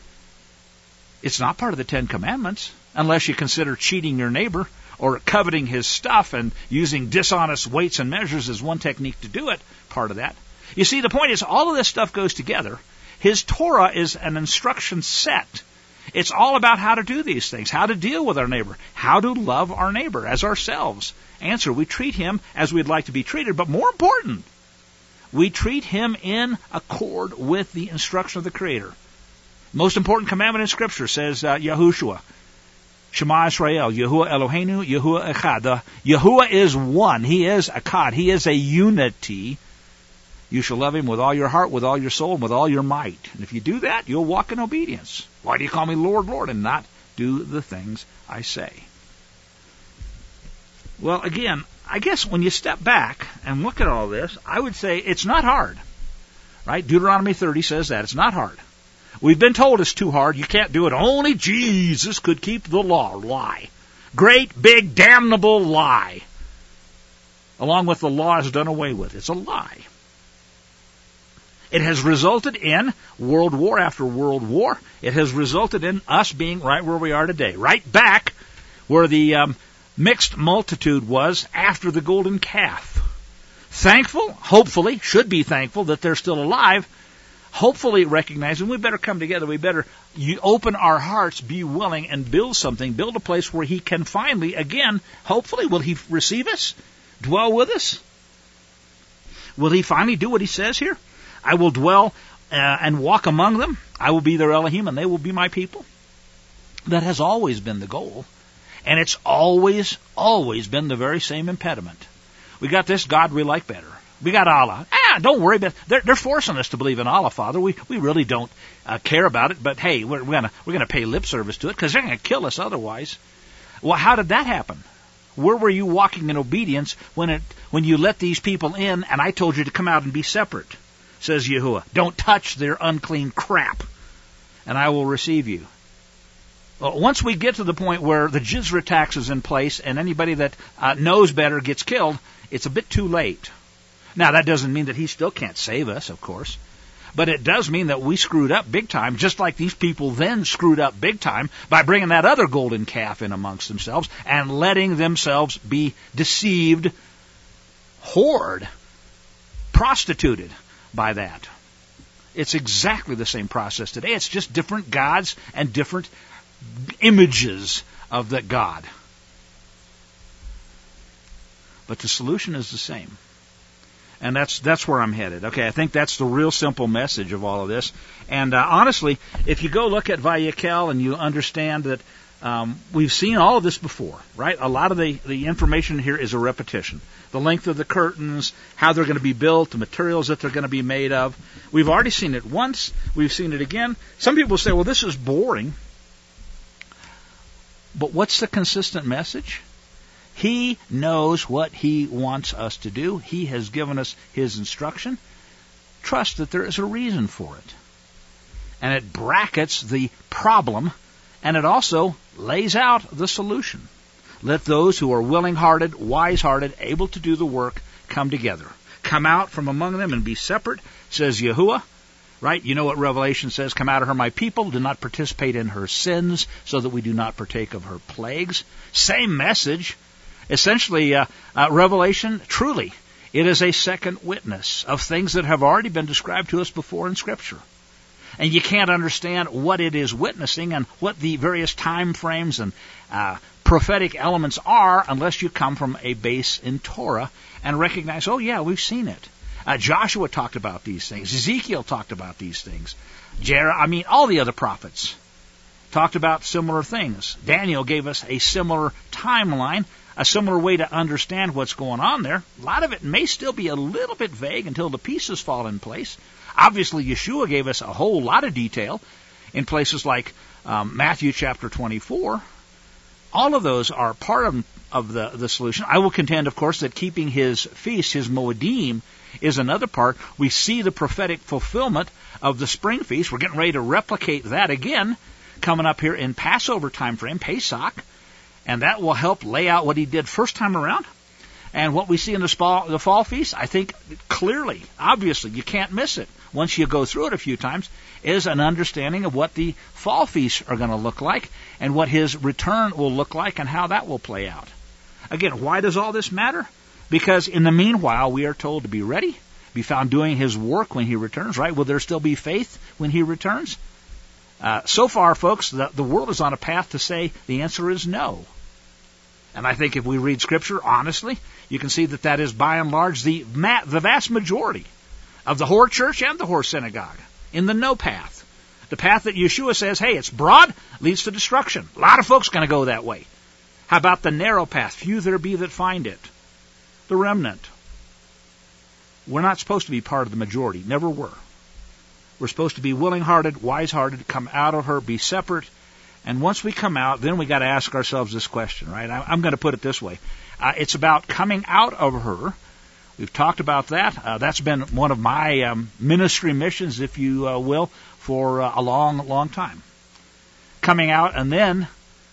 It's not part of the Ten Commandments, unless you consider cheating your neighbor or coveting his stuff and using dishonest weights and measures as one technique to do it, part of that. You see, the point is, all of this stuff goes together. His Torah is an instruction set. It's all about how to do these things, how to deal with our neighbor, how to love our neighbor as ourselves. Answer, we treat him as we'd like to be treated, but more important, we treat him in accord with the instruction of the Creator. Most important commandment in Scripture says Yahushua, Shema Israel, Yahuwah Eloheinu, Yahuwah Echad. Yahuwah is one. He is Echad. He is a unity. You shall love him with all your heart, with all your soul, and with all your might. And if you do that, you'll walk in obedience. Why do you call me Lord, Lord, and not do the things I say? Well, again, I guess when you step back and look at all this, I would say it's not hard. Right? Deuteronomy 30 says that. It's not hard. We've been told it's too hard. You can't do it. Only Jesus could keep the law. Lie. Great, big, damnable lie. Along with the law is done away with. It's a lie. It has resulted in world war after world war. It has resulted in us being right where we are today. Right back where the mixed multitude was after the golden calf. Thankful, hopefully, should be thankful that they're still alive. Hopefully recognizing we better come together. We better open our hearts, be willing, and build something. Build a place where he can finally, again, hopefully, will he receive us? Dwell with us? Will he finally do what he says here? I will dwell and walk among them. I will be their Elohim, and they will be my people. That has always been the goal. And it's always been the very same impediment. We got this God we like better. We got Allah. Don't worry about it. They're forcing us to believe in Allah, Father. We really don't care about it. But hey, we're gonna pay lip service to it because they're gonna kill us otherwise. Well, how did that happen? Where were you walking in obedience when you let these people in and I told you to come out and be separate? Says Yahuwah. Don't touch their unclean crap, and I will receive you. Well, once we get to the point where the Jizra tax is in place and anybody that knows better gets killed, it's a bit too late. Now, that doesn't mean that he still can't save us, of course. But it does mean that we screwed up big time, just like these people then screwed up big time by bringing that other golden calf in amongst themselves and letting themselves be deceived, whored, prostituted by that. It's exactly the same process today. It's just different gods and different images of that God. But the solution is the same. And that's where I'm headed. Okay, I think that's the real simple message of all of this. And honestly, if you go look at Vayekel and you understand that we've seen all of this before, right? A lot of the information here is a repetition. The length of the curtains, how they're going to be built, the materials that they're going to be made of. We've already seen it once. We've seen it again. Some people say, well, this is boring. But what's the consistent message? He knows what He wants us to do. He has given us His instruction. Trust that there is a reason for it. And it brackets the problem, and it also lays out the solution. Let those who are willing-hearted, wise-hearted, able to do the work, come together. Come out from among them and be separate, says Yahuwah. Right? You know what Revelation says, come out of her, my people, do not participate in her sins, so that we do not partake of her plagues. Same message. Essentially, Revelation, truly, it is a second witness of things that have already been described to us before in Scripture. And you can't understand what it is witnessing and what the various time frames and prophetic elements are unless you come from a base in Torah and recognize, oh yeah, we've seen it. Joshua talked about these things. Ezekiel talked about these things. All the other prophets talked about similar things. Daniel gave us a similar timeline, a similar way to understand what's going on there. A lot of it may still be a little bit vague until the pieces fall in place. Obviously, Yeshua gave us a whole lot of detail in places like Matthew chapter 24. All of those are part of the solution. I will contend, of course, that keeping His feast, His Moedim, is another part. We see the prophetic fulfillment of the spring feast. We're getting ready to replicate that again, coming up here in Passover time frame, Pesach, and that will help lay out what He did first time around. And what we see in the fall feast, I think clearly, obviously, you can't miss it once you go through it a few times, is an understanding of what the fall feasts are going to look like and what His return will look like and how that will play out. Again, why does all this matter? Because in the meanwhile, we are told to be ready, be found doing His work when He returns, right? Will there still be faith when He returns? So far, folks, the world is on a path to say the answer is no. And I think if we read Scripture honestly, you can see that is by and large the vast majority of the Hor Church and the Hor Synagogue in the no path. The path that Yeshua says, hey, it's broad, leads to destruction. A lot of folks are going to go that way. How about the narrow path? Few there be that find it. The remnant. We're not supposed to be part of the majority. Never were. We're supposed to be willing-hearted, wise-hearted, come out of her, be separate. And once we come out, then we got to ask ourselves this question, right? I'm going to put it this way. It's about coming out of her. We've talked about that. That's been one of my ministry missions, if you will, for a long, long time. Coming out, and then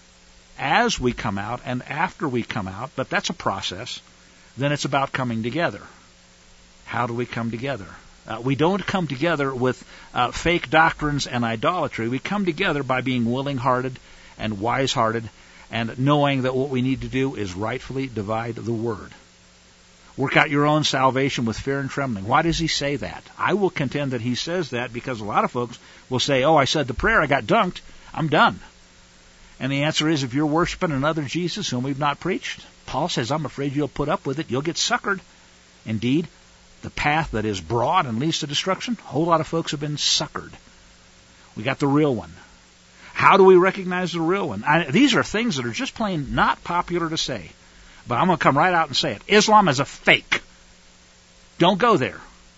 as we come out and after we come out, but that's a process, then it's about coming together. How do we come together? We don't come together with fake doctrines and idolatry. We come together by being willing-hearted and wise-hearted and knowing that what we need to do is rightfully divide the Word. Work out your own salvation with fear and trembling. Why does He say that? I will contend that He says that because a lot of folks will say, oh, I said the prayer, I got dunked, I'm done. And the answer is, if you're worshiping another Jesus whom we've not preached, Paul says, I'm afraid you'll put up with it. You'll get suckered. Indeed, the path that is broad and leads to destruction, a whole lot of folks have been suckered. We got the real one. How do we recognize the real one? These are things that are just plain not popular to say. But I'm going to come right out and say it. Islam is a fake. Don't go there.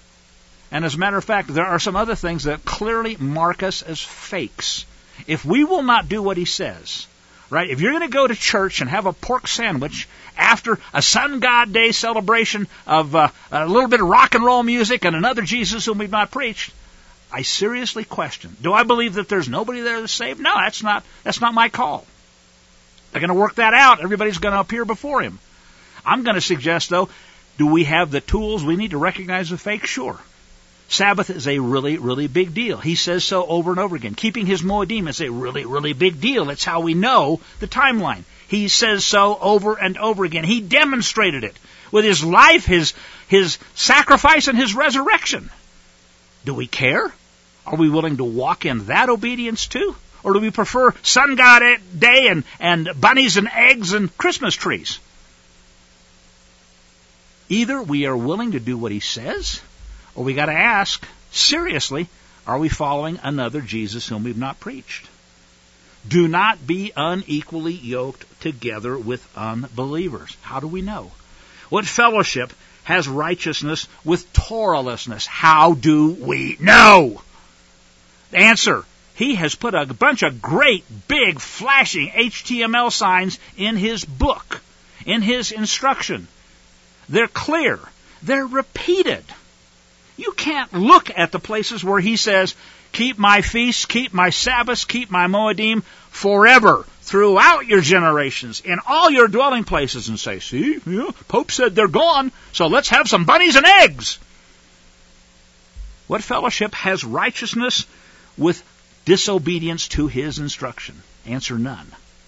And as a matter of fact, there are some other things that clearly mark us as fakes. If we will not do what He says, right? If you're going to go to church and have a pork sandwich after a Sun God Day celebration of a little bit of rock and roll music and another Jesus whom we've not preached, I seriously question. Do I believe that there's nobody there that's saved? No, that's not my call. They're going to work that out. Everybody's going to appear before Him. I'm going to suggest, though, do we have the tools we need to recognize the fake? Sure. Sabbath is a really, really big deal. He says so over and over again. Keeping His Moedim is a really, really big deal. It's how we know the timeline. He says so over and over again. He demonstrated it with His life, His sacrifice, and His resurrection. Do we care? Are we willing to walk in that obedience too? Or do we prefer sun god day and bunnies and eggs and Christmas trees? Either we are willing to do what he says, or we got to ask, seriously, are we following another Jesus whom we've not preached? Do not be unequally yoked together with unbelievers. How do we know? What fellowship has righteousness with Torahlessness? How do we know? The answer, he has put a bunch of great, big, flashing HTML signs in his book, in his instruction. They're clear. They're repeated. You can't look at the places where he says, keep my feasts, keep my Sabbaths, keep my Moedim forever, throughout your generations, in all your dwelling places, and say, see, Pope said they're gone, so let's have some bunnies and eggs. What fellowship has righteousness with disobedience to his instruction? Answer, none.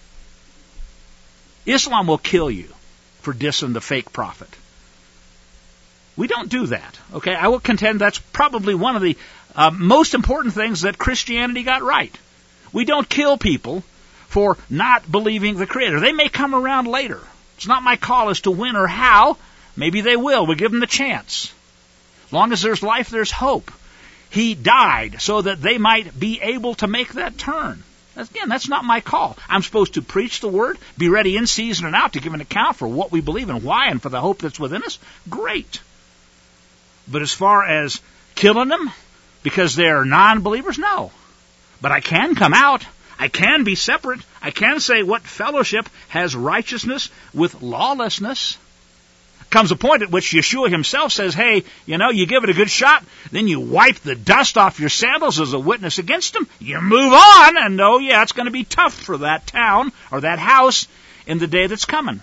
Islam will kill you for dissing the fake prophet. We don't do that, okay? I will contend that's probably one of the most important things that Christianity got right. We don't kill people for not believing the Creator. They may come around later. It's not my call as to when or how. Maybe they will. We give them the chance. As long as there's life, there's hope. He died so that they might be able to make that turn. Again, that's not my call. I'm supposed to preach the Word, be ready in season and out to give an account for what we believe and why and for the hope that's within us. Great. But as far as killing them because they're non-believers, no. But I can come out. I can be separate. I can say what fellowship has righteousness with lawlessness. Comes a point at which Yeshua himself says, hey, you give it a good shot, then you wipe the dust off your sandals as a witness against them. You move on, and it's going to be tough for that town or that house in the day that's coming.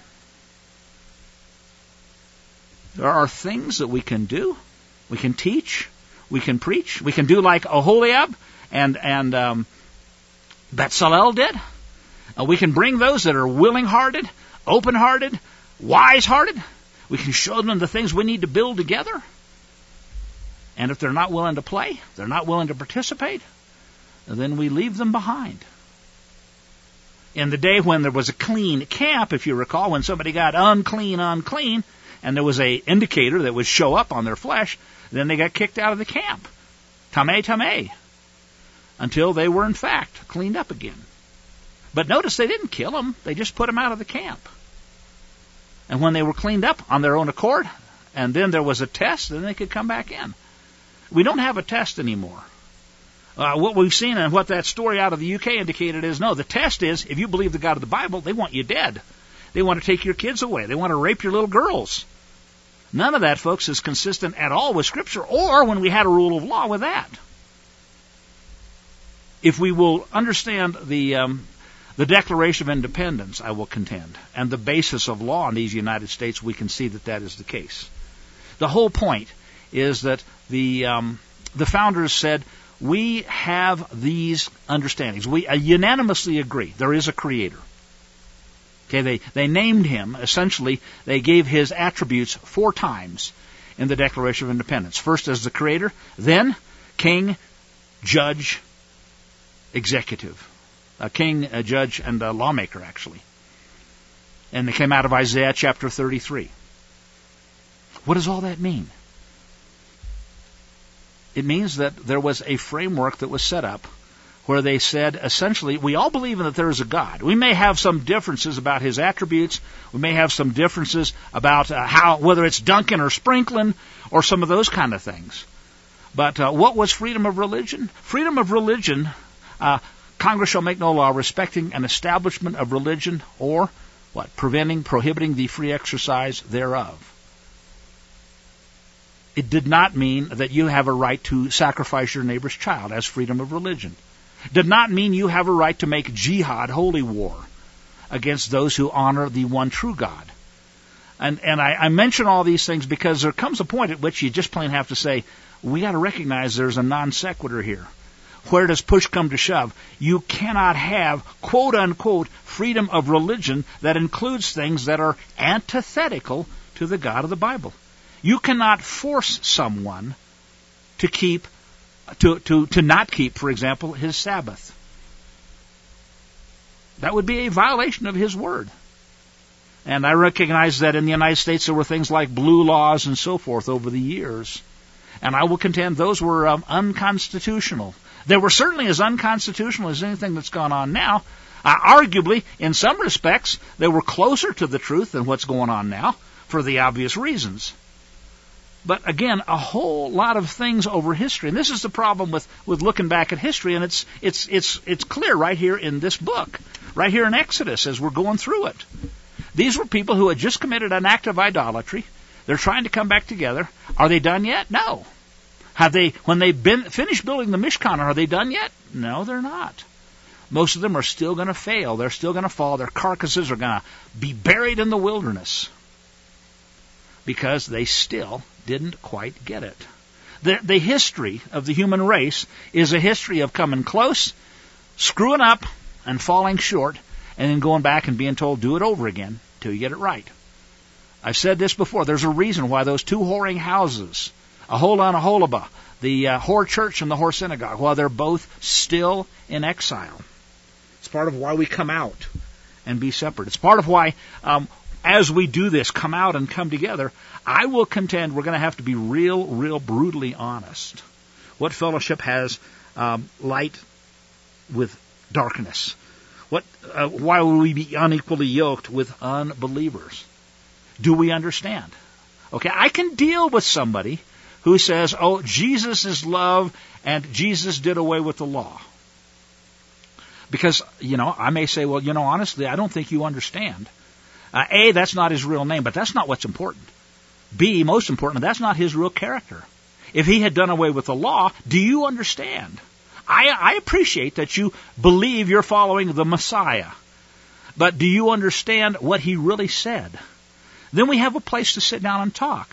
There are things that we can do. We can teach. We can preach. We can do like Oholiab and Bezalel did. We can bring those that are willing-hearted, open-hearted, wise-hearted. We can show them the things we need to build together. And if they're not willing to play, they're not willing to participate, then we leave them behind. In the day when there was a clean camp, if you recall, when somebody got unclean, and there was a indicator that would show up on their flesh, then they got kicked out of the camp. Tameh, until they were in fact cleaned up again. But notice they didn't kill them, they just put them out of the camp. And when they were cleaned up on their own accord, and then there was a test, then they could come back in. We don't have a test anymore. What we've seen and what that story out of the UK indicated is, no, the test is, if you believe the God of the Bible, they want you dead. They want to take your kids away. They want to rape your little girls. None of that, folks, is consistent at all with Scripture or when we had a rule of law with that. If we will understand the Declaration of Independence, I will contend, and the basis of law in these United States, we can see that that is the case. The whole point is that the founders said, we have these understandings. We unanimously agree there is a Creator. Okay, they named him, essentially, they gave his attributes 4 times in the Declaration of Independence. First as the Creator, then King, Judge, Executive. A king, a judge, and a lawmaker, actually. And they came out of Isaiah chapter 33. What does all that mean? It means that there was a framework that was set up where they said, essentially, we all believe in that there is a God. We may have some differences about his attributes. We may have some differences about whether it's dunking or sprinkling or some of those kind of things. But what was freedom of religion? Freedom of religion, Congress shall make no law respecting an establishment of religion or, prohibiting the free exercise thereof. It did not mean that you have a right to sacrifice your neighbor's child as freedom of religion. It did not mean you have a right to make jihad, holy war, against those who honor the one true God. And I mention all these things because there comes a point at which you just plain have to say, we got to recognize there's a non sequitur here. Where does push come to shove? You cannot have, quote-unquote, freedom of religion that includes things that are antithetical to the God of the Bible. You cannot force someone to keep to not keep, for example, his Sabbath. That would be a violation of his word. And I recognize that in the United States there were things like blue laws and so forth over the years. And I will contend those were unconstitutional. They were certainly as unconstitutional as anything that's gone on now. Arguably, in some respects, they were closer to the truth than what's going on now, for the obvious reasons. But again, a whole lot of things over history, and this is the problem with looking back at history, and it's clear right here in this book, right here in Exodus as we're going through it. These were people who had just committed an act of idolatry. They're trying to come back together. Are they done yet? No. When they've finished building the Mishkan, are they done yet? No, they're not. Most of them are still going to fail. They're still going to fall. Their carcasses are going to be buried in the wilderness because they still didn't quite get it. The history of the human race is a history of coming close, screwing up, and falling short, and then going back and being told, do it over again till you get it right. I've said this before. There's a reason why those two whoring houses, Aholah and Aholibah, the whore church and the whore synagogue, while they're both still in exile. It's part of why we come out and be separate. It's part of why, as we do this, come out and come together, I will contend we're going to have to be real brutally honest. What fellowship has light with darkness? Why will we be unequally yoked with unbelievers? Do we understand? Okay, I can deal with somebody who says, oh, Jesus is love and Jesus did away with the law. Because, I may say, well, honestly, I don't think you understand. A, that's not his real name, but that's not what's important. B, most important, that's not his real character. If he had done away with the law, do you understand? I appreciate that you believe you're following the Messiah. But do you understand what he really said? Then we have a place to sit down and talk.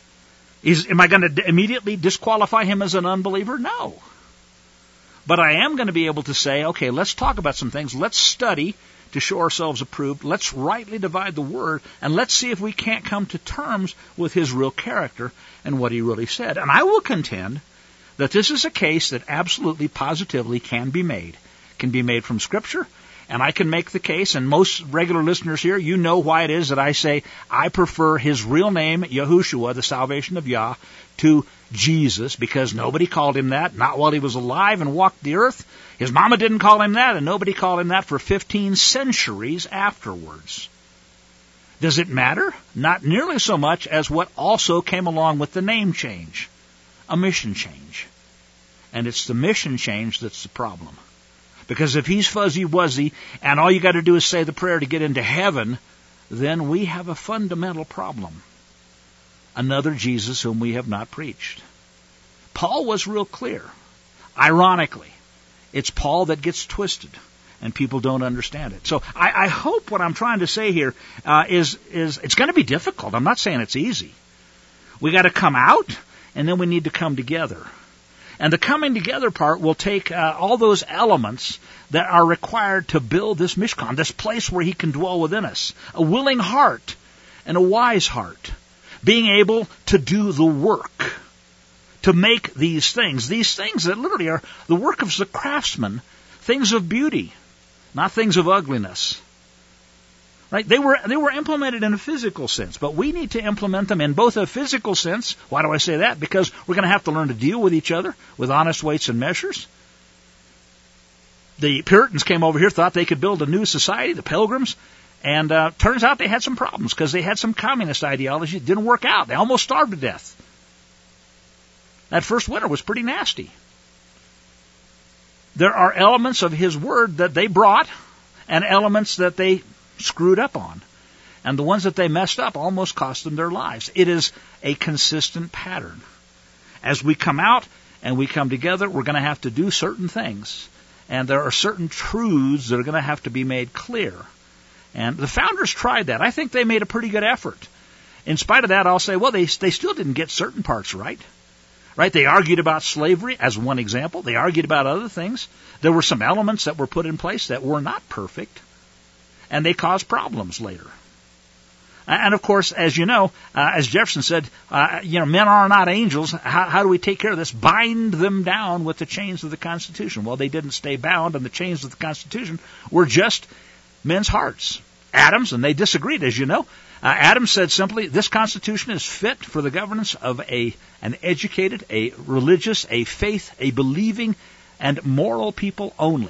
Am I going to immediately disqualify him as an unbeliever? No. But I am going to be able to say, okay, let's talk about some things. Let's study to show ourselves approved. Let's rightly divide the word, and let's see if we can't come to terms with his real character and what he really said. And I will contend that this is a case that absolutely, positively can be made. Can be made from Scripture, and I can make the case, and most regular listeners here, you know why it is that I say I prefer his real name, Yahushua, the salvation of Yah, to Jesus, because nobody called him that, not while he was alive and walked the earth. His mama didn't call him that, and nobody called him that for 15 centuries afterwards. Does it matter? Not nearly so much as what also came along with the name change. A mission change. And it's the mission change that's the problem. Because if he's fuzzy-wuzzy and all you got to do is say the prayer to get into heaven, then we have a fundamental problem. Another Jesus whom we have not preached. Paul was real clear. Ironically, it's Paul that gets twisted, and people don't understand it. So I hope what I'm trying to say here is it's going to be difficult. I'm not saying it's easy. We got to come out, and then we need to come together. And the coming together part will take all those elements that are required to build this Mishkan, this place where he can dwell within us. A willing heart and a wise heart. Being able to do the work. To make these things that literally are the work of the craftsman. Things of beauty, not things of ugliness. Right? They were implemented in a physical sense, but we need to implement them in both a physical sense. Why do I say that? Because we're going to have to learn to deal with each other with honest weights and measures. The Puritans came over here, thought they could build a new society, the Pilgrims, and turns out they had some problems because they had some communist ideology. It didn't work out. They almost starved to death. That first winter was pretty nasty. There are elements of his word that they brought and elements that they screwed up on. And the ones that they messed up almost cost them their lives. It is a consistent pattern. As we come out and we come together, we're going to have to do certain things. And there are certain truths that are going to have to be made clear. And the founders tried that. I think they made a pretty good effort. In spite of that, I'll say, well, they still didn't get certain parts right. Right? They argued about slavery as one example. They argued about other things. There were some elements that were put in place that were not perfect. And they caused problems later. And of course, as you know, as Jefferson said, men are not angels. How do we take care of this? Bind them down with the chains of the Constitution. Well, they didn't stay bound, and the chains of the Constitution were just men's hearts. Adams, and they disagreed, as you know. Adams said simply, this Constitution is fit for the governance of an educated, a religious, a faith, a believing, and moral people only.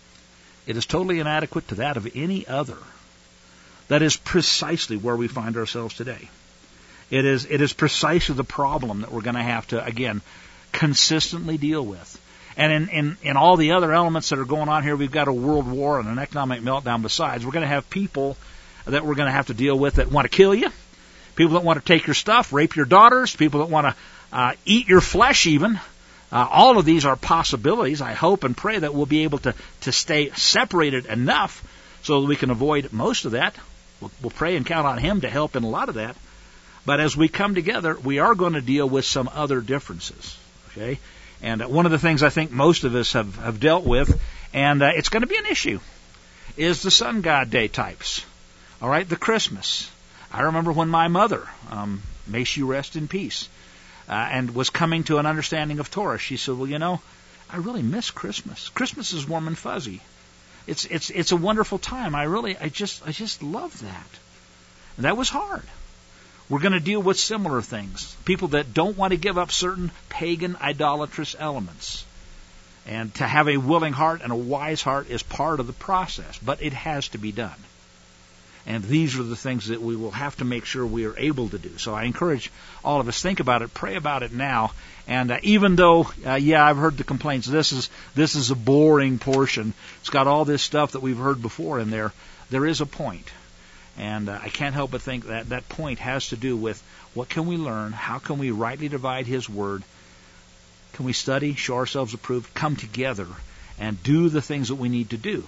It is totally inadequate to that of any other. That is precisely where we find ourselves today. It is precisely the problem that we're going to have to, again, consistently deal with. And in all the other elements that are going on here, we've got a world war and an economic meltdown besides. We're going to have people that we're going to have to deal with that want to kill you, people that want to take your stuff, rape your daughters, people that want to eat your flesh even. All of these are possibilities. I hope and pray that we'll be able to stay separated enough so that we can avoid most of that. We'll pray and count on Him to help in a lot of that. But as we come together, we are going to deal with some other differences. Okay? And one of the things I think most of us have dealt with, and it's going to be an issue, is the sun god day types. All right, the Christmas. I remember when my mother, may she rest in peace, and was coming to an understanding of Torah. She said, well, I really miss Christmas. Christmas is warm and fuzzy. It's a wonderful time. I just love that. And that was hard. We're going to deal with similar things. People that don't want to give up certain pagan idolatrous elements. And to have a willing heart and a wise heart is part of the process. But it has to be done. And these are the things that we will have to make sure we are able to do. So I encourage all of us, think about it, pray about it now. And even though, I've heard the complaints, this is a boring portion. It's got all this stuff that we've heard before in there. There is a point. And I can't help but think that that point has to do with what can we learn? How can we rightly divide His Word? Can we study, show ourselves approved, come together, and do the things that we need to do?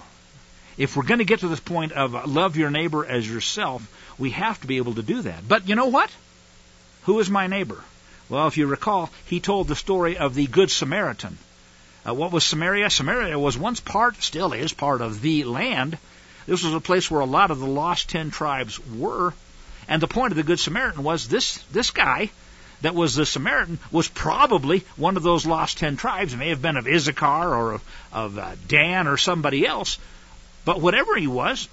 If we're going to get to this point of love your neighbor as yourself, we have to be able to do that. But you know what? Who is my neighbor? Well, if you recall, He told the story of the Good Samaritan. What was Samaria? Samaria was once still is part of the land. This was a place where a lot of the lost 10 tribes were. And the point of the Good Samaritan was this guy that was the Samaritan was probably one of those lost 10 tribes. It may have been of Issachar or of Dan or somebody else. But whatever he was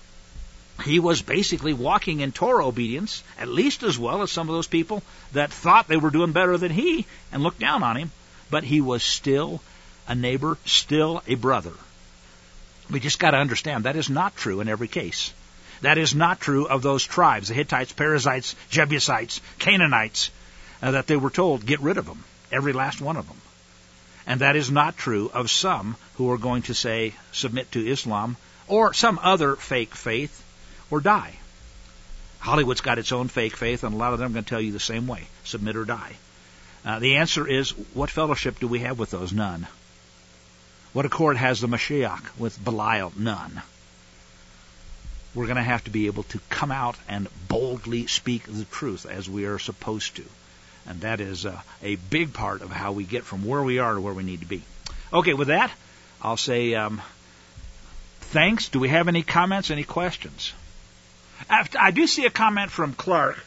basically walking in Torah obedience, at least as well as some of those people that thought they were doing better than he and looked down on him. But he was still a neighbor, still a brother. We just got to understand that is not true in every case. That is not true of those tribes, the Hittites, Perizzites, Jebusites, Canaanites, that they were told, get rid of them, every last one of them. And that is not true of some who are going to say, submit to Islam, or some other fake faith, or die. Hollywood's got its own fake faith, and a lot of them are going to tell you the same way, submit or die. The answer is, what fellowship do we have with those? None. What accord has the Mashiach with Belial? None. We're going to have to be able to come out and boldly speak the truth as we are supposed to. And that is a big part of how we get from where we are to where we need to be. Okay, with that, I'll say thanks. Do we have any comments, any questions? I do see a comment from Clark.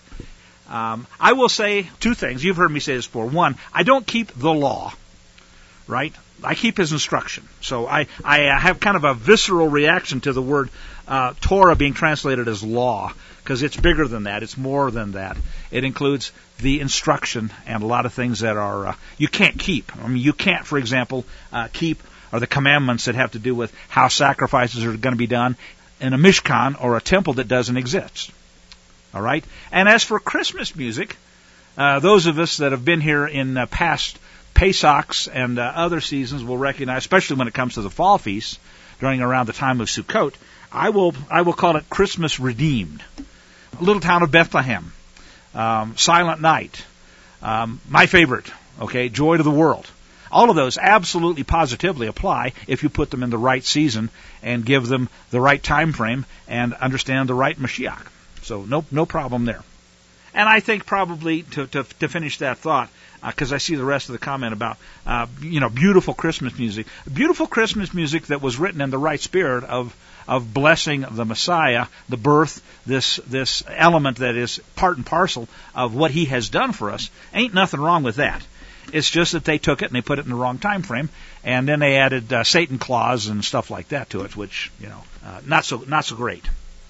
I will say two things. You've heard me say this before. One, I don't keep the law, right? I keep His instruction. So I have kind of a visceral reaction to the word Torah being translated as law, because it's bigger than that. It's more than that. It includes the instruction and a lot of things that are you can't keep. I mean, you can't, for example, keep or the commandments that have to do with how sacrifices are going to be done in a mishkan or a temple that doesn't exist. All right? And as for Christmas music, those of us that have been here in past Pesachs and other seasons will recognize, especially when it comes to the fall feasts, during around the time of Sukkot, I will call it Christmas Redeemed. Little Town of Bethlehem, Silent Night, my favorite, okay, Joy to the World. All of those absolutely positively apply if you put them in the right season and give them the right time frame and understand the right Mashiach. So no problem there. And I think probably to finish that thought, because I see the rest of the comment about beautiful Christmas music, beautiful Christmas music that was written in the right spirit of blessing the Messiah, the birth, this element that is part and parcel of what He has done for us. Ain't nothing wrong with that. It's just that they took it and they put it in the wrong time frame, and then they added Satan Claus and stuff like that to it, which not so great.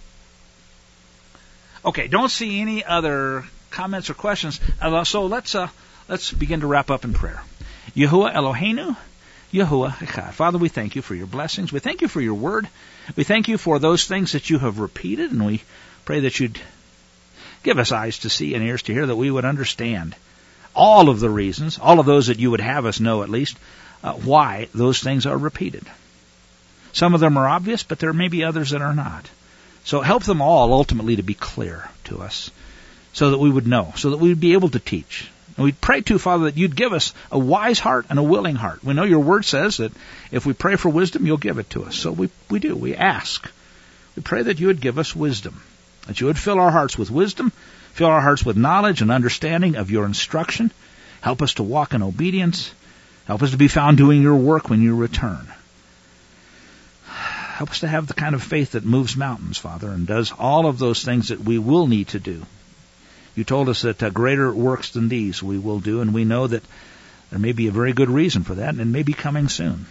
Okay, don't see any other comments or questions. So let's begin to wrap up in prayer. Yahuwah Eloheinu, Yahuwah Echad. Father, we thank you for your blessings. We thank you for your word. We thank you for those things that you have repeated, and we pray that you'd give us eyes to see and ears to hear, that we would understand all of the reasons, all of those that you would have us know at least, why those things are repeated. Some of them are obvious, but there may be others that are not. So help them all ultimately to be clear to us, so that we would know, so that we would be able to teach. And we pray too, Father, that you'd give us a wise heart and a willing heart. We know your word says that if we pray for wisdom, you'll give it to us. So we do. We ask. We pray that you would give us wisdom, that you would fill our hearts with wisdom, fill our hearts with knowledge and understanding of your instruction. Help us to walk in obedience. Help us to be found doing your work when you return. Help us to have the kind of faith that moves mountains, Father, and does all of those things that we will need to do. You told us that greater works than these we will do, and we know that there may be a very good reason for that, and it may be coming soon.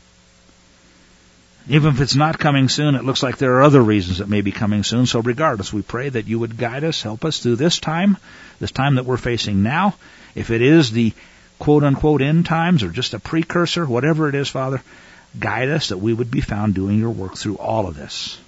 Even if it's not coming soon, it looks like there are other reasons that may be coming soon. So regardless, we pray that you would guide us, help us through this time that we're facing now. If it is the quote-unquote end times or just a precursor, whatever it is, Father, guide us that we would be found doing your work through all of this.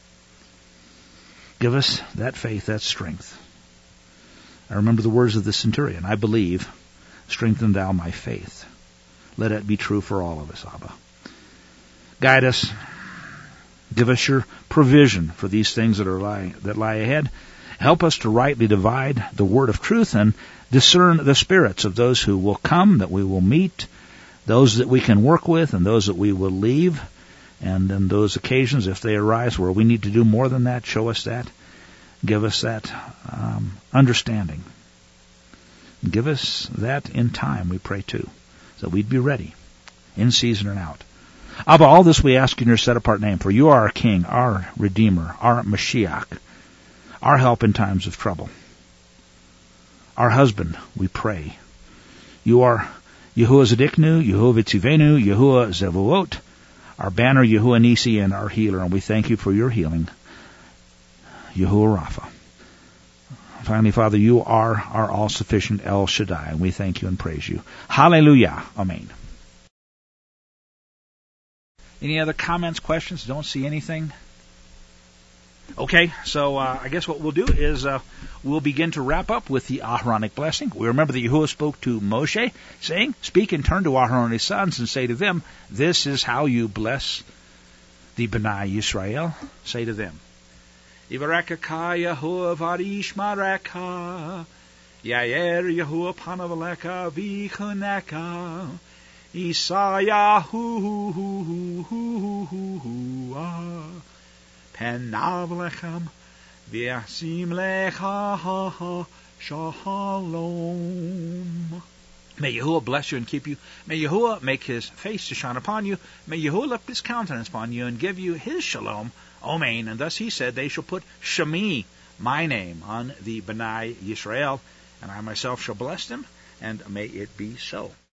Give us that faith, that strength. I remember the words of the centurion. I believe, strengthen thou my faith. Let it be true for all of us, Abba. Guide us. Give us your provision for these things that lie ahead. Help us to rightly divide the word of truth and discern the spirits of those who will come, that we will meet, those that we can work with, and those that we will leave. And in those occasions, if they arise where we need to do more than that, show us that. Give us that understanding. Give us that in time, we pray too, so we'd be ready, in season and out. Abba, all this we ask in your set-apart name, for you are our King, our Redeemer, our Mashiach, our help in times of trouble. Our husband, we pray. You are Yahuwah Zedeknu, Yahuwah Tzivenu, Yahuwah Zevuot, our banner, Yahuwah Nisi, and our healer, and we thank you for your healing, Yahuwah Rapha. Finally, Father, you are our all-sufficient El Shaddai, and we thank you and praise you. Hallelujah. Amen. Any other comments, questions? Don't see anything. Okay, so I guess what we'll do is we'll begin to wrap up with the Aharonic blessing. We remember that Yahuwah spoke to Moshe, saying, speak and turn to Aaron and his sons and say to them, this is how you bless the B'nai Yisrael. Say to them, Yivarekaka Yahuwah v'yishmareka, Yair Yahuwah panav alecha v'choneka, Isayahu Penav lechem v'yasim lecha shalom. May Yahuwah bless you and keep you. May Yahuwah make his face to shine upon you. May Yahuwah lift his countenance upon you and give you his shalom. Amen. And thus he said, they shall put Shemi, my name, on the B'nai Yisrael, and I myself shall bless them, and may it be so.